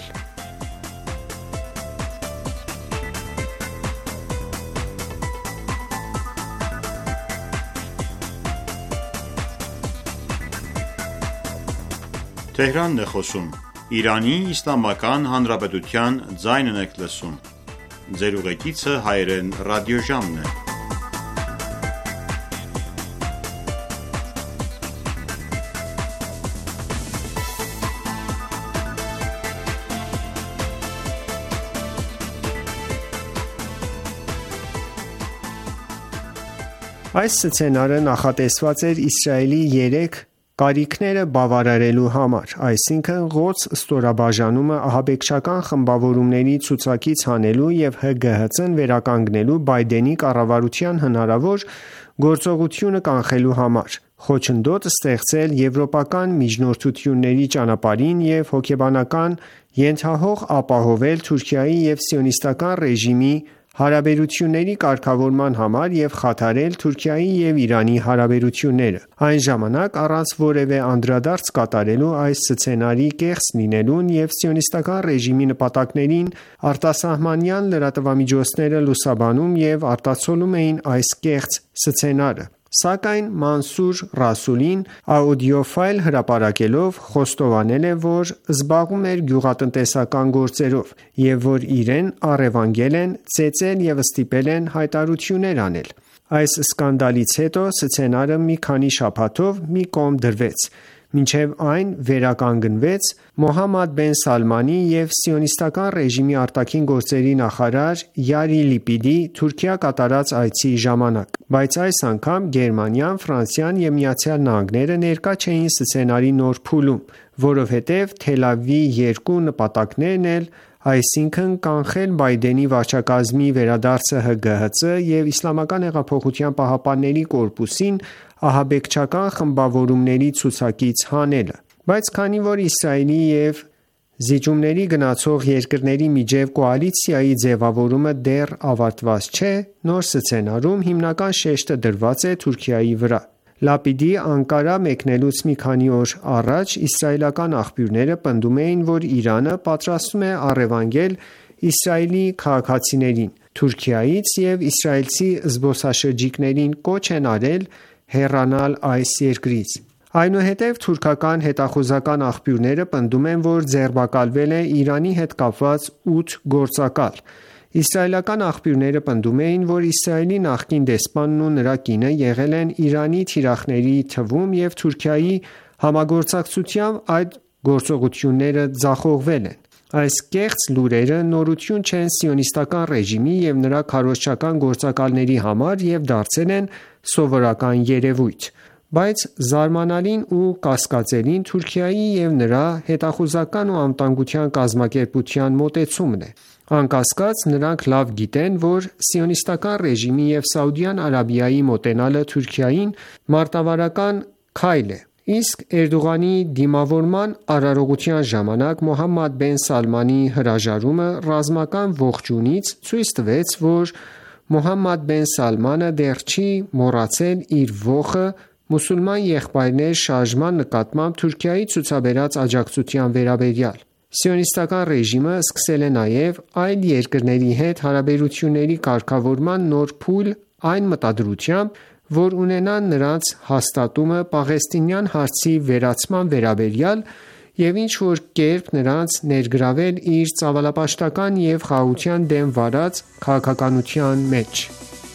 Այս սցենարը նախատեսված էր Իսրայելի 3 կարիքները բավարարելու համար, այսինքն Ղոդս ստորաբաժանումը ահաբեկչական խմբավորումների ցուցակից հանելու և ՀԳՀԾ-ն վերականգնելու Բայդենի կառավարության հնարավոր գործողությունը կանխելու համար, խոչընդոտ ստեղծել եվրոպական միջնորդությունների ճանապարհին և հոգեբանական ենթահող ապահովել Թուրքիայի և սիոնիստական ռեժիմի հարաբերությունների կարգավորման համար և խաթարել Թուրքիայի և Իրանի հարաբերությունները։ Այն ժամանակ, առանց որևէ անդրադարձ կատարելու այս սցենարի կեղծ լինելուն և սիոնիստական ռեժիմի նպատակներին, արտասահմանյան լրատվամիջոցները լուսաբանում և արտացոլում էին այս կեղծ սցենարը։ Սակայն Մանսուր Ռասուլին աուդիոֆայլ հրապարակելով խոստովանել է, որ զբաղվում էր գյուղատնտեսական գործերով և որ իրեն առևանգել են, ծեծել և ստիպել են հայտարարություններ անել։ Այս սկանդալից հետո սցենարը մի քանի շաբաթով մի կողմ դրվեց, մինչև այն վերականգնվեց Մոհամմադ բեն Սալմանի և սիոնիստական ռեժիմի արտաքին գործերի նախարար Յարի Լիպիդի Թուրքիա կատարած այցի ժամանակ։ Բայց այս անգամ Գերմանիան, Ֆրանսիան և ԱՄՆ-ը ներկա չէին սցենարի նոր փուլում, որովհետև Թել Ավիվի երկու նպատակներն էլ, այսինքն կանխել Բայդենի վարչակարգի վերադարձը ՀԳՀԾ և ԻՀՊԿ-ին ահաբեկչական խմբավորումների ցուցակից հանելը։ Բայց քանի որ Իսրայելի և զիջումների գնացող երկրների միջև կոալիցիայի ձևավորումը դեռ ավարտված չէ, նոր սցենարում հիմնական շեշտը դրված է Թուրքիայի վրա։ Լապիդի Անկարա մեկնելուց մի քանի օր առաջ իսրայելական աղբյուրները պնդում էին, որ Իրանը պատրաստվում է առևանգել Իսրայելի քաղաքացիներին Թուրքիայից և իսրայելցի զբոսաշրջիկներին կոչ են արել հեռանալ այս երկրից։ Այնուհետև թուրքական հետախուզական աղբյուրները պնդում են, որ ձերբակալվել է Իրանի հետ կապված 8 գործակալ։ Իսրայելական աղբյուրները պնդում էին, որ Իսրայելի նախկին դեսպանն ու նրա կինը եղել են Իրանի թիրախների թվում և Թուրքիայի համագործակցությամբ այդ գործողությունները ձախողվել են։ Այս կեղծ լուրերը նորություն չեն սիոնիստական ռեժիմի և նրա քարոզչական գործակալների համար և դարձել են սովորական երևույթ։ Բայց զարմանալին ու կասկածելին Թուրքիայի և նրա հետախուզական ու անվտանգության կազմակերպության մոտեցումն է։ Անկասկած, նրանք լավ գիտեն, որ սիոնիստական ռեժիմի և Սաուդյան Արաբիայի մոտենալը Թուրքիային մարտավարական քայլ է։ Իսկ Էրդողանի դիմավորման արարողության ժամանակ Մոհամմադ բեն Սալմանի հրաժարումը ռազմական ողջույնից ցույց տվեց, որ Մոհամմադ բեն Սալմանը դեռ չի մոռացել իր ոխը մուսուլման եղբայրներ շարժման նկատմամբ Թուրքիայի ցուցաբերած աջակցության վերաբերյալ։ Սիոնիստական ռեժիմը սկսել է նաև այլ երկրների հետ հարաբերությունների կարգավորման նոր փուլ այն մտադրությամբ, որ ունենան նրանց հաստատումը պաղեստինյան հարցի վերացման վերաբերյալ և ինչ-որ կերպ նրանց ներգրավել իր ծավալապաշտական և խաղաղության դեմ վարած քաղաքականության մեջ։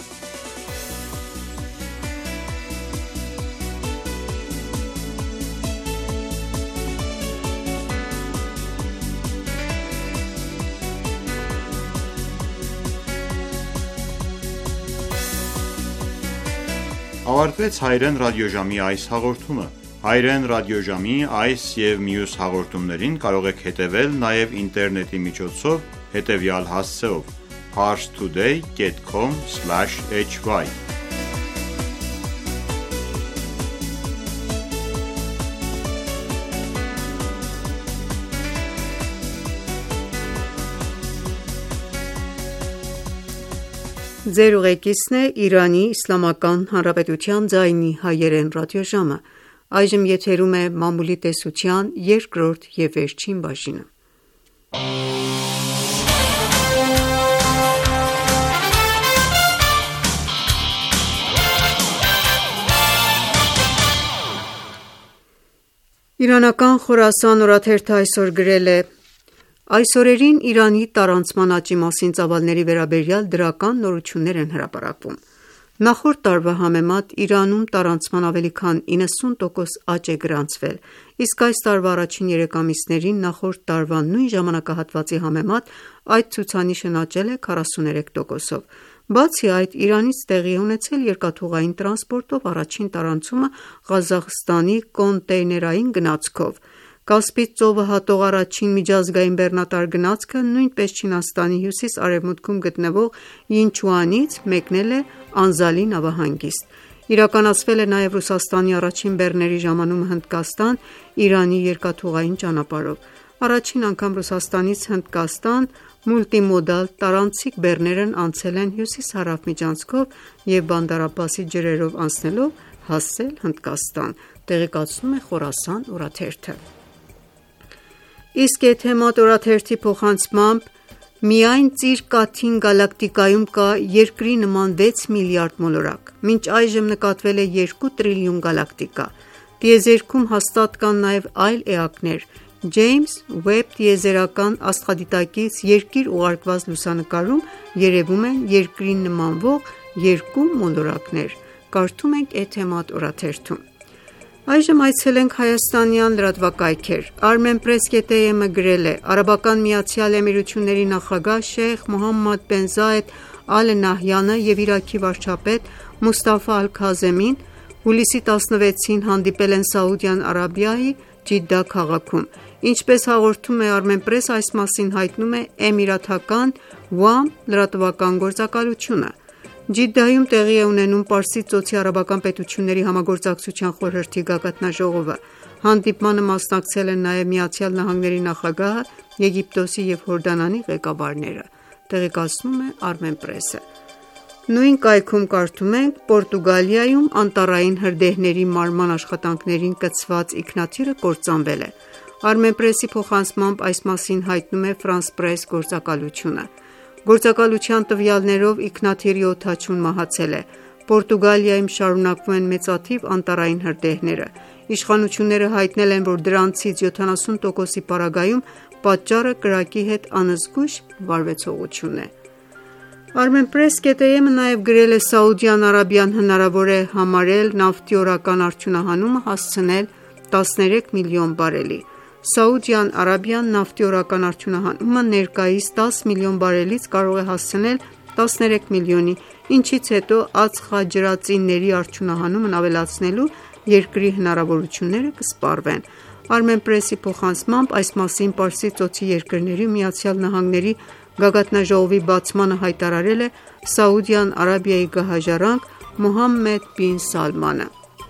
Ավարտվեց հայերեն ռադիոժամի այս հաղորդումը։ Հայերեն ռադիոժամի այս և մյուս հաղորդումներին կարող եք հետևել նաև ինտերնետի միջոցով հետևյալ հասցեով՝ parstoday.com/hy Ձեր ուղեկիցն է Իրանի Իսլամական Հանրապետության ձայնի հայերեն ռադիոժամը։ Այժմ եթերում է մամուլի տեսության երկրորդ և վերջին բաժինը։ Իրանական Խորասան օրաթերթը այսօր գրել է. Այս օրերին Իրանի տարանցման աճի մասին ծավալների վերաբերյալ դրական նորություններ են հրապարակվում։ Նախորդ տարվա համեմատ Իրանում տարանցման ավելի քան 90% աճ է գրանցվել, իսկ այս տարվա առաջին 3 ամիսներին նախորդ տարվա նույն ժամանակահատվածի համեմատ այդ ցուցանիշն աճել է 43%-ով։ Բացի այդ, Իրանից տեղի է ունեցել երկաթուղային տրանսպորտով առաջին տարանցումը Ղազախստանի կոնտեյներային գնացքով։ Կասպից ծովը հատող առաջին միջազգային բեռնատար գնացքը նույնպես Չինաստանի հյուսիս-արևմուտքում գտնվող Յինչուանից մեկնել է Անզալի նավահանգիստ։ Իրականացվել է նաև Ռուսաստանի առաջին բեռների ժամանումը Հնդկաստան Իրանի երկաթուղային ճանապարհով։ Առաջին անգամ Ռուսաստանից Հնդկաստան մուլտիմոդալ տարանցիկ բեռներն անցել են հյուսիս-հարավ միջանցքով և Բանդար Աբբասի ջրերով անցնելով հասել Հնդկաստան, տեղեկացնում է Խորասան օրաթերթը։ Իսկ Էթեմադ օրաթերթի փոխանցմամբ միայն Ծիր Կաթին գալակտիկայում կա Երկրի նման 6 միլիարդ մոլորակ։ Մինչ այժմ նկատվել է 2 տրիլիոն գալակտիկա։ Տիեզերքում հաստատ կան նաև այլ էակներ։ Ջեյմս Ուեբ տիեզերական աստղադիտակից Երկիր ուղարկված լուսանկարում երևում են Երկրին նմանվող 2 մոլորակներ։ Կարդում ենք Էթեմադ օրաթերթում։ Այժմ այցելենք հայաստանյան լրատվակայքեր։ Armenpress.am-ը գրել է. Արաբական Միացյալ Էմիրությունների նախագահ Շեյխ Մոհամմադ բեն Զայեդ Ալ Նահյանը և Իրաքի վարչապետ Մուստաֆա Ալ-Քազեմին հուլիսի 16-ին հանդիպել են Սաուդյան Արաբիայի Ջիդդա քաղաքում։ Ինչպես հաղորդում է Armenpress, այս մասին հայտնում է Էմիրաթական WAM լրատվական գործակալությունը։ Ջիդդայում տեղի է ունենում Պարսից ծոցի արաբական պետությունների համագործակցության խորհրդի գագաթնաժողովը։ Հանդիպմանը մասնակցել են նաև ԱՄՆ նախագահը, Եգիպտոսի և Հորդանանի ղեկավարները, տեղեկացնում է Armenpress-ը։ Նույն կայքում կարդում ենք. Պորտուգալիայում անտառային հրդեհների մարման աշխատանքներին կցված ինքնաթիռը կործանվել է։ Armenpress-ի փոխանցմամբ այս մասին հայտնում է France Press գործակալությունը։ Գործակալության տվյալներով ինքնաթիռի օդաչուն մահացել է։ Պորտուգալիայում շարունակվում են մեծաթիվ անտառային հրդեհները։ Իշխանությունները հայտնել են, որ դրանցից 70%-ի պարագայում պատճառը կրակի հետ անզգույշ վարվեցողությունն է։ Armenpress.am-ը նաև գրել է. Սաուդյան Արաբիան հնարավոր է համարել նավթի օրական արդյունահանումը հասցնել 13 միլիոն բարելի։ Սաուդյան Արաբիան նավթի օրական արդյունահանումը ներկայիս 10 միլիոն բարելից կարող է հասցնել 13 միլիոնի, ինչից հետո ածխաջրածինների արդյունահանումն ավելացնելու երկրի հնարավորությունները կսպառվեն։ Armenpress-ի փոխանցմամբ այս մասին Պարսից ծոցի երկրների ու ԱՄՆ-ի գագաթնաժողովի բացմանը հայտարարել է Սաուդյան Արաբիայի գահաժառանգ Մոհամմեդ բին Սալմանը։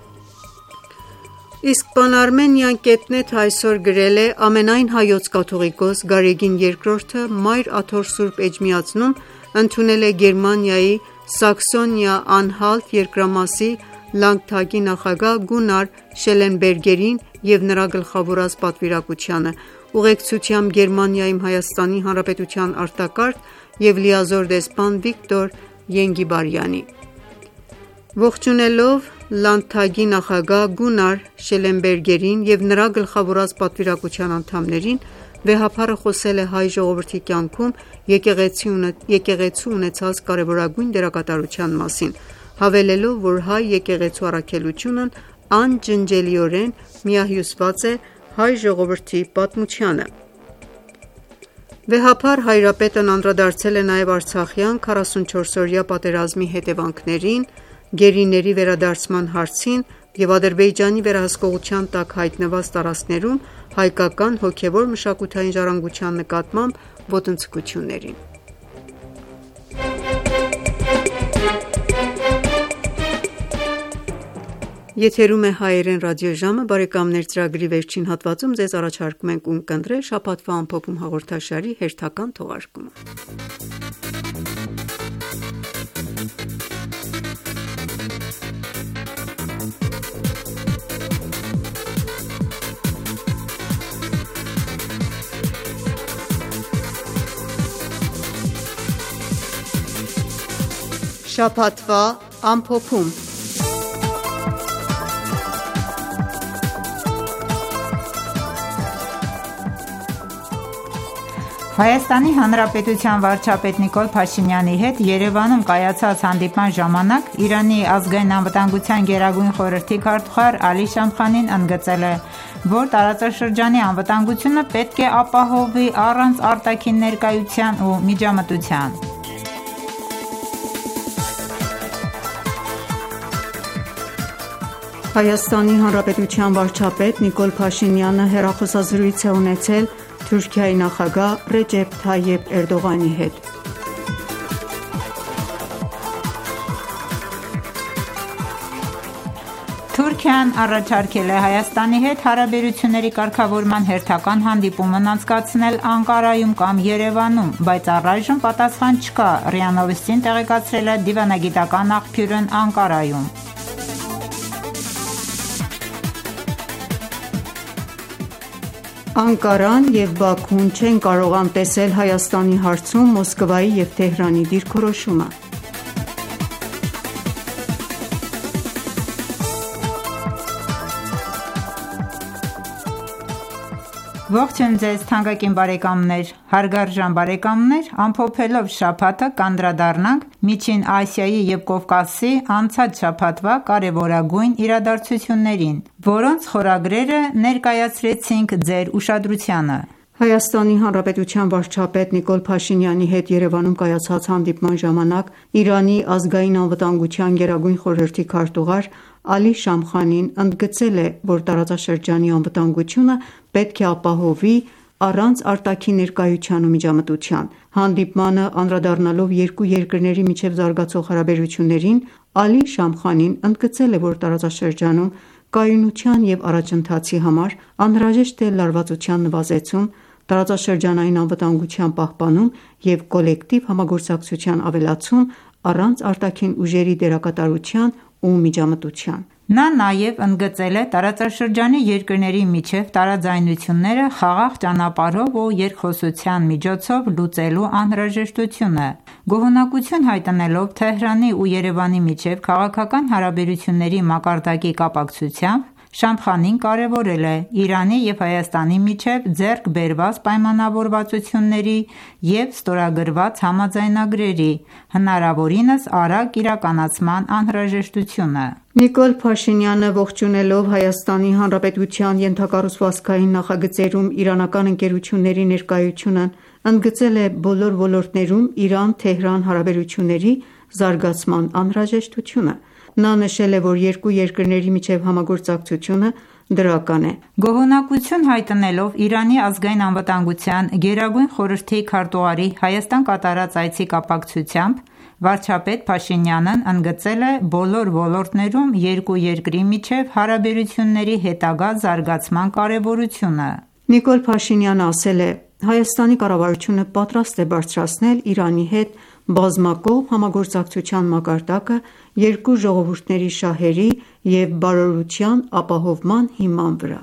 Իսկ Pan-Armenian.net այսօր գրել է. ամենայն հայոց կաթողիկոս Գարեգին II Մայր Աթոր Սուրբ Էջմիածնում ընդունել է Գերմանիայի Սաքսոնիա-Անհալտ երկրամասի Լանդթագի նախագահ Գունար Շելենբերգերին և նրա գլխավորած պատվիրակությանը, ուղեկցությամբ Գերմանիայում Հայաստանի Հանրապետության արտակարգ և լիազոր դեսպան Վիկտոր Ենգիբարյանի: Ողջունելով Լանդթագի նախագահ Գունար Շելենբերգերին և նրա գլխավորած պատվիրակության անդամներին, վեհափարը խոսել է հայ ժողովրդի կյանքում եկեղեցու ունեցած կարևորագույն դերակատարության մասին, հավելելով, որ հայ եկեղեցու առաքելությունն անջնջելիորեն միահյուսված է հայ ժողովրդի պատմությանը: Վեհափար Հայրապետն անդրադարձել է նաև արցախյան 44-օրյա պատերազմի հետևանքներին, գերիների վերադարձման հարցին և Ադրբեջանի վերահսկողության տակ հայտնված տարածքներում հայկական հոգևոր մշակութային ժառանգության նկատմամբ ոտնձգություններին: Շաբաթվա ամփոփում Հայաստանի Հանրապետության վարչապետ Նիկոլ Փաշինյանի հետ Երևանում կայացած հանդիպման ժամանակ Իրանի ազգային անվտանգության գերագույն խորհրդի քարտուղար Ալի Շամխանին ընդգծել է, որ տարածաշրջանի անվտանգությունը պետք է ապահովվի առանց արտաքին ներկայության ու միջամտության: Հայաստանի Հանրապետության վարչապետ Նիկոլ Փաշինյանը հեռախոսազրույց է ունեցել Թուրքիայի նախագահ Ռեջեփ Թայիփ Էրդողանի հետ: Թուրքիան առաջարկել է Հայաստանի հետ հարաբերությունների կարգավորման հերթական հանդիպումն անցկացնել Անկարայում կամ Երևանում, բայց առայժմ պատասխան չկա, ՌԻԱ Նովոստին տեղեկացրել է դիվանագիտական աղբյուրն Անկարայում: Անկարան և Բաքուն չեն կարող անտեսել Հայաստանի հարցում Մոսկվայի և Թեհրանի դիրքորոշումը: Ողջույն ձեզ թանկագին բարեկամներ: Հարգարժան բարեկամներ, ամփոփելով շաբաթը կանդրադառնանք Միջին Ասիայի և Կովկասի անցած շաբաթվա կարևորագույն իրադարձություններին, որոնց խորագրերը ներկայացրեցինք ձեր ուշադրությանը: Հայաստանի Հանրապետության վարչապետ Նիկոլ Փաշինյանի հետ Երևանում կայացած հանդիպման ժամանակ Իրանի ազգային անվտանգության գերագույն խորհրդի քարտուղար Ալի Շամխանին ընդգծել է, որ տարածաշրջանի անվտանգությունը պետք է ապահովվի առանց արտաքին ներկայության ու միջամտության: Հանդիպմանը անդրադառնալով երկու երկրների միջև զարգացող հարաբերություններին, Ալի Շամխանին ընդգծել է, որ տարածաշրջանում կայունության և առաջընթացի համար անհրաժեշտ է լարվածության նվազեցում, տարածաշրջանային անվտանգության պահպանում և կոլեկտիվ համագործակցության ավելացում առանց արտաքին ուժերի դերակատարության ու միջամտության: Նա նաև ընդգծել է տարածաշրջանի երկրների միջև տարաձայնությունները խաղաղ ճանապարհով ու երկխոսության միջոցով լուծելու անհրաժեշտությունը: Գոհունակություն հայտնելով Թեհրանի ու Երևանի միջև քաղաքական հարաբերությունների մակարդակի կապակցությամբ, Շամխանին կարևորել է Իրանի և Հայաստանի միջև ձեռք բերված պայմանավորվածությունների և ստորագրված համաձայնագրերի հնարավորինս արագ իրականացման անհրաժեշտությունը: Նիկոլ Փաշինյանը ողջունելով Հայաստանի Հանրապետության ենթակառուցվածքային նախագծերում իրանական ընկերությունների ներկայությունն, ընդգծել է բոլոր ոլորտներում Իրան-Թեհրան հարաբերությունների զարգացման անհրաժեշտությունը: Նա նշել է, որ երկու երկրների միջև համագործակցությունը դրական է: Գոհունակություն հայտնելով Իրանի ազգային անվտանգության գերագույն խորհրդի քարտուղարի Հայաստան կատարած այցի կապակցությամբ, վարչապետ Փաշինյանն ընդգծել է բոլոր ոլորտներում երկու երկրի միջև հարաբերությունների հետագա զարգացման կարևորությունը: Նիկոլ Փաշինյանը ասել է. «Հայաստանի կառավարությունը պատրաստ է բարձրացնել Իրանի հետ բազմակողմ համագործակցության մակարդակը երկու ժողովուրդների շահերի և բարօրության ապահովման հիման վրա։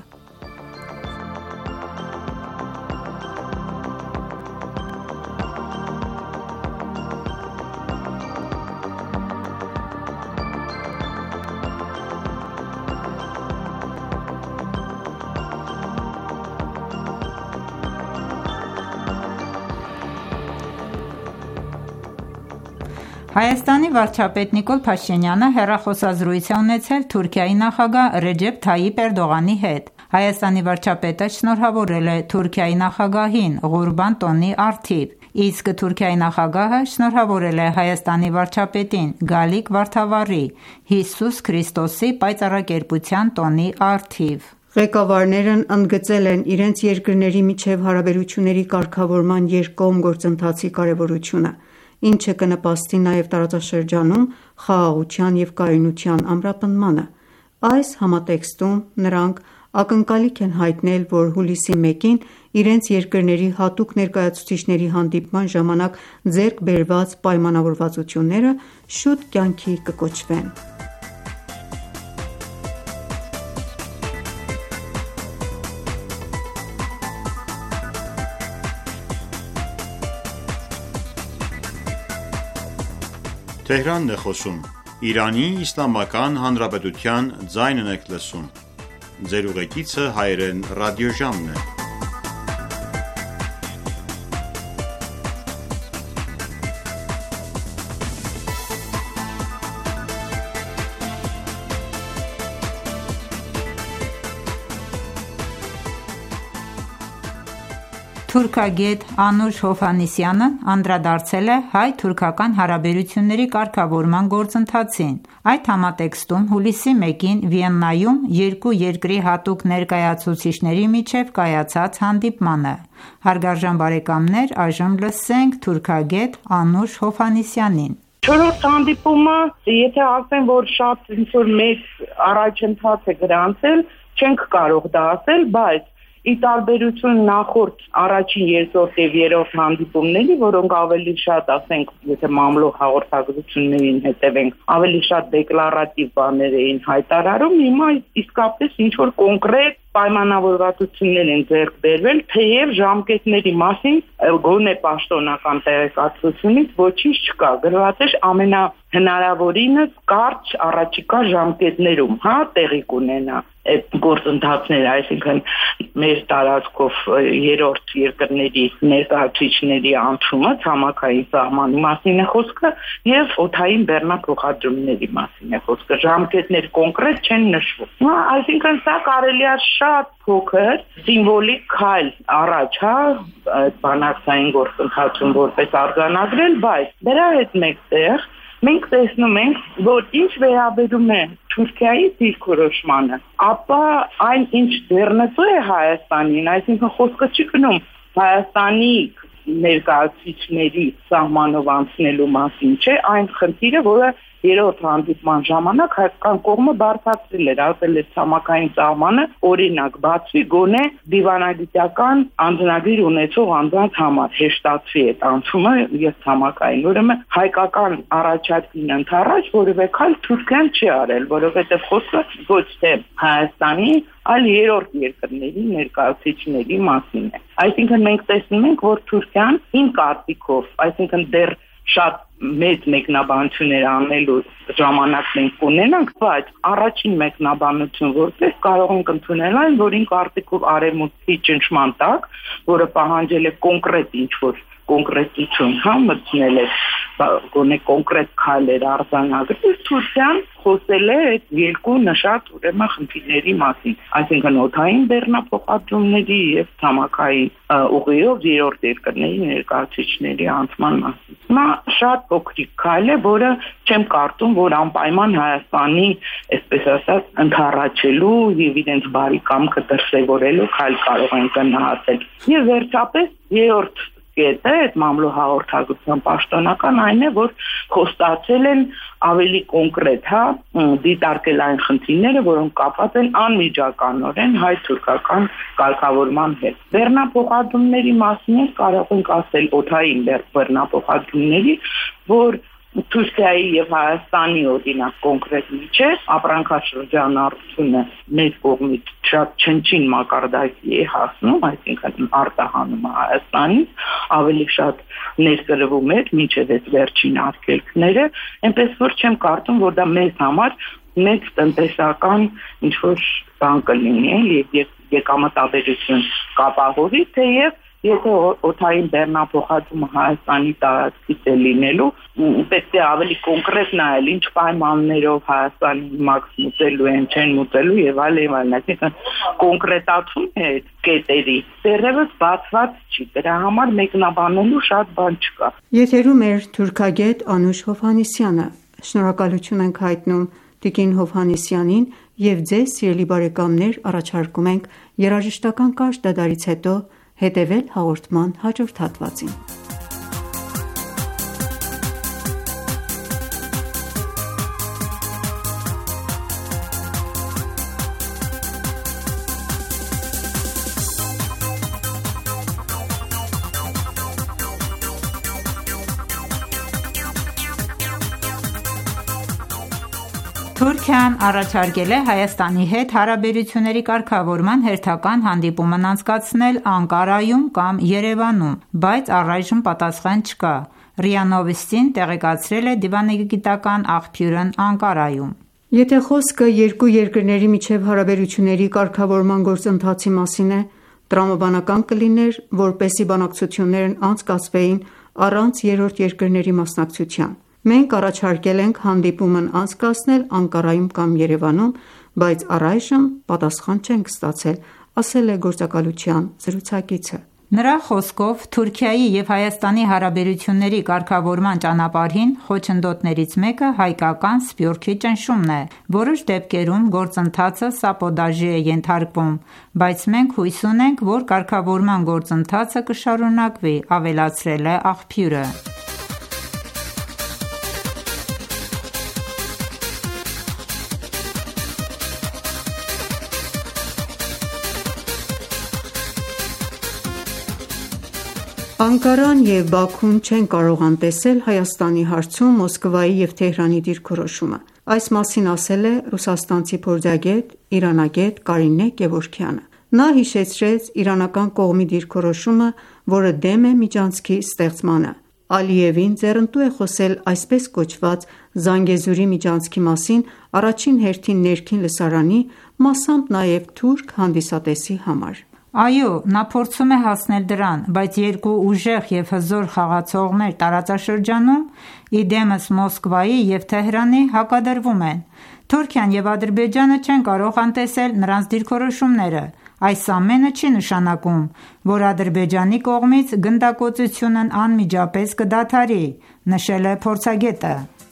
Հայաստանի վարչապետ Նիկոլ Փաշինյանը հեռախոսազրույց է ունեցել Թուրքիայի նախագահ Ռեջեփ Թայիպ Էրդողանի հետ։ Հայաստանի վարչապետը շնորհավորել է Թուրքիայի նախագահին Ղուրբան տոնի առթիվ, իսկ Թուրքիայի նախագահը շնորհավորել է Հայաստանի վարչապետին Գալիկ Վարդավառի Հիսուս Քրիստոսի պայծառակերպության տոնի առթիվ։ Ղեկավարներն ընդգծել են իրենց երկրների միջև հարաբերությունների կարգավորման երկկողմ գործընթացի կարևորությունը, ինչը կնպաստի նաև տարածաշրջանում խաղաղության և կայունության ամրապնդմանը։ Այս համատեքստում նրանք ակնկալիք են հայտնել, որ հուլիսի 1-ին իրենց երկրների հատուկ ներկայացուցիչների հանդիպման ժամանակ ձեռք բերված պայմանավորվածությունները շուտ կյանքի կկոչվեն։ Թուրքագետ Անուշ Հովհաննիսյանն անդրադարձել է հայ-թուրքական հարաբերությունների կարգավորման գործընթացին։ Այդ համատեքստում հուլիսի 1-ին Վիեննայում երկու երկրի հատուկ ներկայացուցիչների միջև կայացած հանդիպմանը։ Հարգարժան բարեկամներ, այժմ լսենք թուրքագետ Անուշ Հովհաննիսյանին։ Չորրորդ հանդիպումը, եթե ասեմ, որ շատ ինչ-որ մեծ առաջընթաց է գրանցել, չենք կարող դա ասել, բայց ի տարբերություն նախորդ առաջին, երկրորդ և երրորդ հանդիպումների, որոնք ավելի շատ, ասենք, եթե մամլո հաղորդագրություններին հետևենք, ավելի շատ դեկլարատիվ բաներ էին հայտարարում, հիմա իսկապես ինչ-որ կոնկրետ պայմանավորվածություններ են ձեռք բերվել, թեև ժամկետների մասին գոնե պաշտոնական տեղեկատվությունից ոչինչ չկա, գրված է ամենահնարավորինս կարճ առաջիկա ժամկետներում, տեղի կունենա այդ գործընթացները, այսինքն մեր տարածքով երրորդ երկրների ներկայացուցիչների անդրումը ցամաքային սահմանի մասին է խոսքը եւ օդային բեռնափոխադրումների մասին է խոսքը, ժամկետներ կոնկրետ չեն նշվում։ Այսինքն սա կարելի է շատ փոքր սիմվոլիկ քայլ առաջ, բանակցային գործընթացում որպես արձանագրել, բայց դրա հետ մեկտեղ մենք տեսնում ենք, որ ինչ վերաբերում է Թուրքիայի դիրքորոշմանը, ապա այն ինչ ձեռնտու է Հայաստանին, այսինքն խոսքը չի գնում Հայաստանի ներկայացուցիչների սահմանով անցնելու մասին, չէ, այն խնդիրը, որը երրորդ հանդիպման ժամանակ հայկական կողմը բարձրացրել էր, ասել էր ցամաքային սահմանը օրինակ բացվի գոնե դիվանագիտական անձնագրիր ունեցող անձանց համար, հեշտացվի այդ անցումը եւ ցամաքային, ուրեմն հայկական առաջարկին ընդառաջ որևէ քայլ Թուրքիան չի արել, որովհետեւ խոսքը ոչ թե Հայաստանի, այլ երրորդ երկրների ներկայացուցիչների մասին է։ Այսինքն մենք տեսնում ենք, որ Թուրքիան իմ կարծիքով, այսինքն դեռ շատ մեծ մեկնաբանություններ անելու ժամանակ մենք ունենանք, բայց առաջին մեկնաբանություն որպես կարող ենք ընդունել այն, որ ինք արդյունքով արևմուտքի ճնշման տակ, որը պահանջել է կոնկրետ ինչ-որ կոնկրետություն, մտցնել է գոնե կոնկրետ քայլեր արձանագրել, Թուրքիան խոսել է այդ երկու նշած ուրեմն խնդիրների մասին, այսինքն օդային բեռնափոխադրումների եւ ցամաքային ուղիով երրորդ երկրների ներկայացուցիչների անցման մասին։ Հիմա շատ փոքրիկ քայլ է, որը չեմ կարծում, որ անպայման Հայաստանի, այսպես ասած, ընդառաջելու եւ իրենց բարի կամքը դրսեւորելու քայլ կարող են գնահատել։ Եվ վերջապես երրորդ կետը այդ մամլո հաղորդագրության պաշտոնական այն է, որ խոստացել են ավելի կոնկրետ, դիտարկել այն խնդիրները, որոնք կապված են անմիջականորեն հայ-թուրքական կարգավորման հետ։ Բեռնափոխադրումների մասին կարող ենք ասել օդային բեռնափոխադրումների, որ Թուրքիայի եւ Հայաստանի օրինակ կոնկրետ միջև ապրանքաշրջանառությունը մեր կողմից շատ չնչին մակարդակի է հասնում, այսինքն արտահանումը Հայաստանից ավելի շատ ներկրվում է մինչև այդ վերջին արգելքները, այնպես որ չեմ կարծում, որ դա մեզ համար մեծ տնտեսական ինչ-որ բան կլինի եւ եկամտաբերություն կապահովի, թեև եթե օդային բեռնափոխադրումը Հայաստանի տարածքից է լինելու, պետք է ավելի կոնկրետ նայել, ինչ պայմաններով Հայաստանի մաքս մուծելու են, չեն մուծելու եւ այլն, այսինքն կոնկրետացում է այդ կետերի, դեռևս բացված չի, դրա համար մեկնաբանելու շատ բան չկա։ Եթերում է թուրքագետ Անուշ Հովհաննիսյանը։ Շնորհակալություն ենք հայտնում Տիկին Հովհաննիսյանին եւ ձեզ, սիրելի բարեկամներ, առաջարկում ենք երաժշտական կարճ դադարից հետո հետևել հաղորդման հաջորդ հատվածին։ Թուրքիան առաջարկել է Հայաստանի հետ հարաբերությունների կարգավորման հերթական հանդիպումն անցկացնել Անկարայում կամ Երևանում, բայց առայժմ պատասխան չկա։ ՌԻԱ Նովոստին տեղեկացրել է դիվանագիտական աղբյուրն Անկարայում։ Եթե խոսքը երկու երկրների միջև հարաբերությունների կարգավորման գործընթացի մասին է, տրամաբանական կլիներ, որպեսզի բանակցություններն անցկացվեին առանց երրորդ երկրների մասնակցության։ Մենք առաջարկել ենք հանդիպումն անցկացնել Անկարայում կամ Երևանում, բայց առայժմ պատասխան չենք ստացել, ասել է գործակալության զրուցակիցը։ Նրա խոսքով Թուրքիայի եւ Հայաստանի հարաբերությունների կարգավորման ճանապարհին խոչընդոտներից մեկը հայկական սփյուռքի ճնշումն է։ Որոշ դեպքերում գործընթացը սապոտաժի է ենթարկվում, բայց մենք հույս ունենք, որ կարգավորման գործընթացը կշարունակվի, ավելացրել է աղբյուրը։ Անկարան եւ Բաքուն չեն կարող անտեսել Հայաստանի հարցում Մոսկվայի եւ Թեհրանի դիրքորոշումը։ Այս մասին ասել է ռուսաստանցի փորձագետ, իրանագետ Կարինե Գևորգյանը։ Նա հիշեցրեց իրանական կողմի դիրքորոշումը, որը դեմ է միջանցքի ստեղծմանը։ Ալիևին ձեռնտու է խոսել այսպես կոչված Զանգեզուրի միջանցքի մասին առաջին հերթին ներքին լսարանի, մասամբ նաև թուրք հանդիսատեսի համար։ Այո, նա փորձում է հասնել դրան, բայց երկու ուժեղ եւ հզոր խաղացողներ տարածաշրջանում, իդեմս Մոսկվայի եւ Թեհրանի հակադրվում են։ Թուրքիան եւ Ադրբեջանը չեն կարող անտեսել նրանց դիրքորոշումները։ Այս ամենը չի նշանակում, որ Ադրբեջանի կողմից գնդակոծությունն անմիջապես կդադարի, նշել է փորձագետը։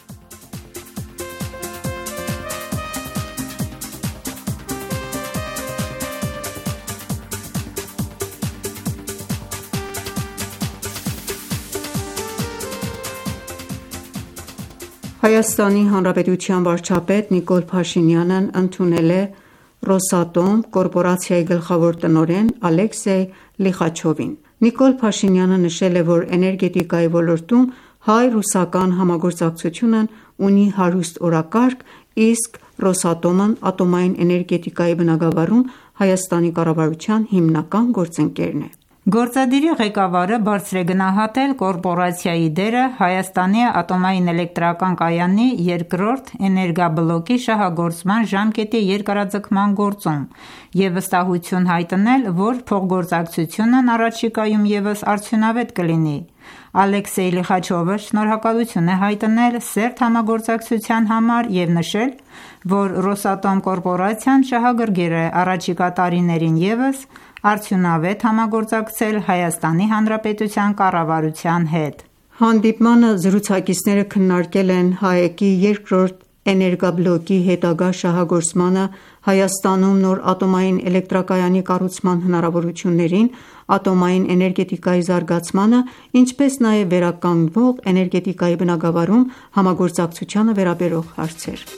Հայաստանի Հանրապետության վարչապետ Նիկոլ Փաշինյանն ընդունել է Ռոսատոմ կորպորացիայի գլխավոր տնօրեն Ալեքսեյ Լիխաչովին։ Նիկոլ Փաշինյանը նշել է, որ էներգետիկայի ոլորտում հայ-ռուսական համագործակցությունն ունի հարուստ օրակարգ, իսկ Ռոսատոմն ատոմային էներգետիկայի բնագավառում Հայաստանի կառավարության հիմնական գործընկերն է։ Գործադիրի ղեկավարը բարձր է գնահատել կորպորացիայի դերը Հայաստանի ատոմային էլեկտրական կայանի երկրորդ էներգաբլոկի շահագործման ժամկետի երկարաձգման գործում և վստահություն հայտնել, որ փոխգործակցությունն առաջիկայում ևս արդյունավետ կլինի։ Ալեքսեյ Լիխաչովը շնորհակալություն է հայտնել սերտ համագործակցության համար և նշել, որ Ռոսատոմ կորպորացիան շահագրգիռ է առաջիկա տարիներին ևս արդյունավետ համագործակցել Հայաստանի Հանրապետության կառավարության հետ։ Հանդիպմանը զրուցակիցները քննարկել են ՀԱԷԿ-ի երկրորդ էներգաբլոկի հետագա շահագործմանը, Հայաստանում նոր ատոմային էլեկտրակայանի կառուցման հնարավորություններին, ատոմային էներգետիկայի զարգացմանը, ինչպես նաև վերականգնվող էներգետիկայի բնագավառում համագործակցությանը վերաբերող հարցեր։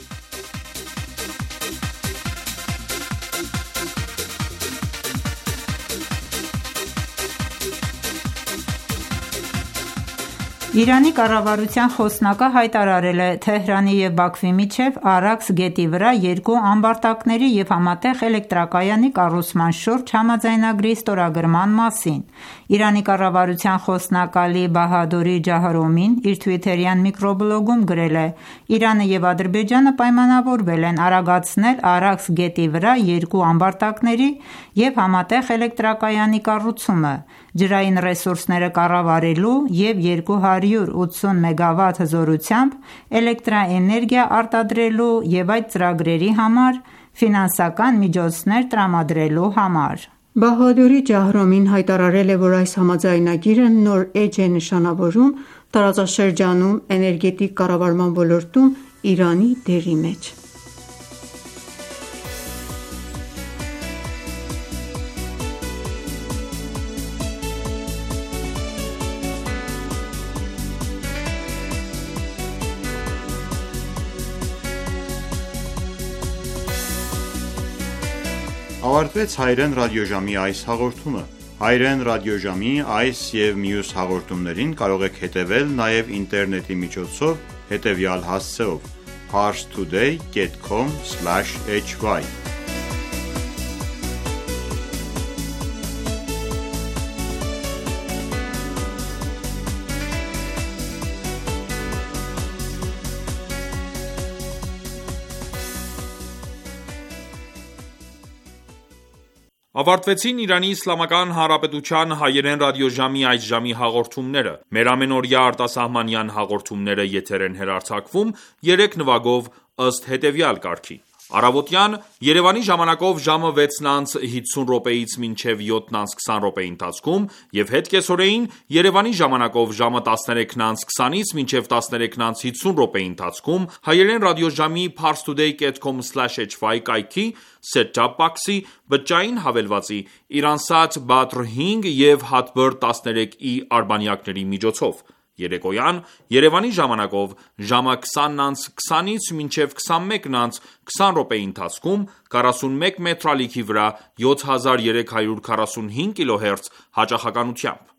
Իրանի կառավարության խոսնակը հայտարարել է Թեհրանի և Բաքվի միջև Արաքս գետի վրա երկու ամբարտակների և համատեղ էլեկտրակայանի կառուցման շուրջ համաձայնագրի ստորագրման մասին։ Իրանի կառավարության խոսնակ Ալի Բահադուրի Ջահրոմին իր թվիթերյան միկրոբլոգում գրել է. «Իրանը և Ադրբեջանը պայմանավորվել են արագացնել Արաքս գետի վրա երկու ամբարտակների և համատեղ էլեկտրակայանի կառուցումը, ջրային ռեսուրսները կառավարելու և 280 մեգավատ հզորությամբ էլեկտրաէներգիա արտադրելու և այդ ծրագրերի համար ֆինանսական միջոցներ տրամադրելու համար»։ Բահադուրի Ջահրոմին հայտարարել է, որ այս համաձայնագիրը նոր էջ է նշանավորում տարածաշրջանում էներգետիկ կառավարման ոլորտում Իրանի դերի մեջ։ Ավարտվեց հայրեն ռադիոժամի այս հաղորդումը։ Հայրեն ռադիոժամի այս և մյուս հաղորդումներին կարող եք հետևել նաև ինտերնետի միջոցով հետևյալ հասցեով՝ parstoday.com/hy Ավարտվեցին Իրանի Իսլամական Հանրապետության հայերեն ռադիոժամի այս ժամի հաղորդումները։ Մեր ամենօրյա արտասահմանյան հաղորդումները եթեր են հեռարձակվում 3 նվագով ըստ հետևյալ կարգի. Առավոտյան Երևանի ժամանակով ժամը 6:50-ից մինչև 7:20 ընթացքում եւ հետ կեսօրեին Երևանի ժամանակով ժամը 13:20-ից մինչև 13:50 ընթացքում հայերեն ռադիոժամի parstoday.com/hy կայքի set-top box-ի, բջջային հավելվածի, Iransat Badr 5 և Hotbird 13i արբանյակների միջոցով։ Երեկոյան Երևանի ժամանակով ժամը 20:20-ից մինչև 21:20 ընթացքում 41 մետրալիքի վրա 7345 կիլոհերց հաճախականությամբ։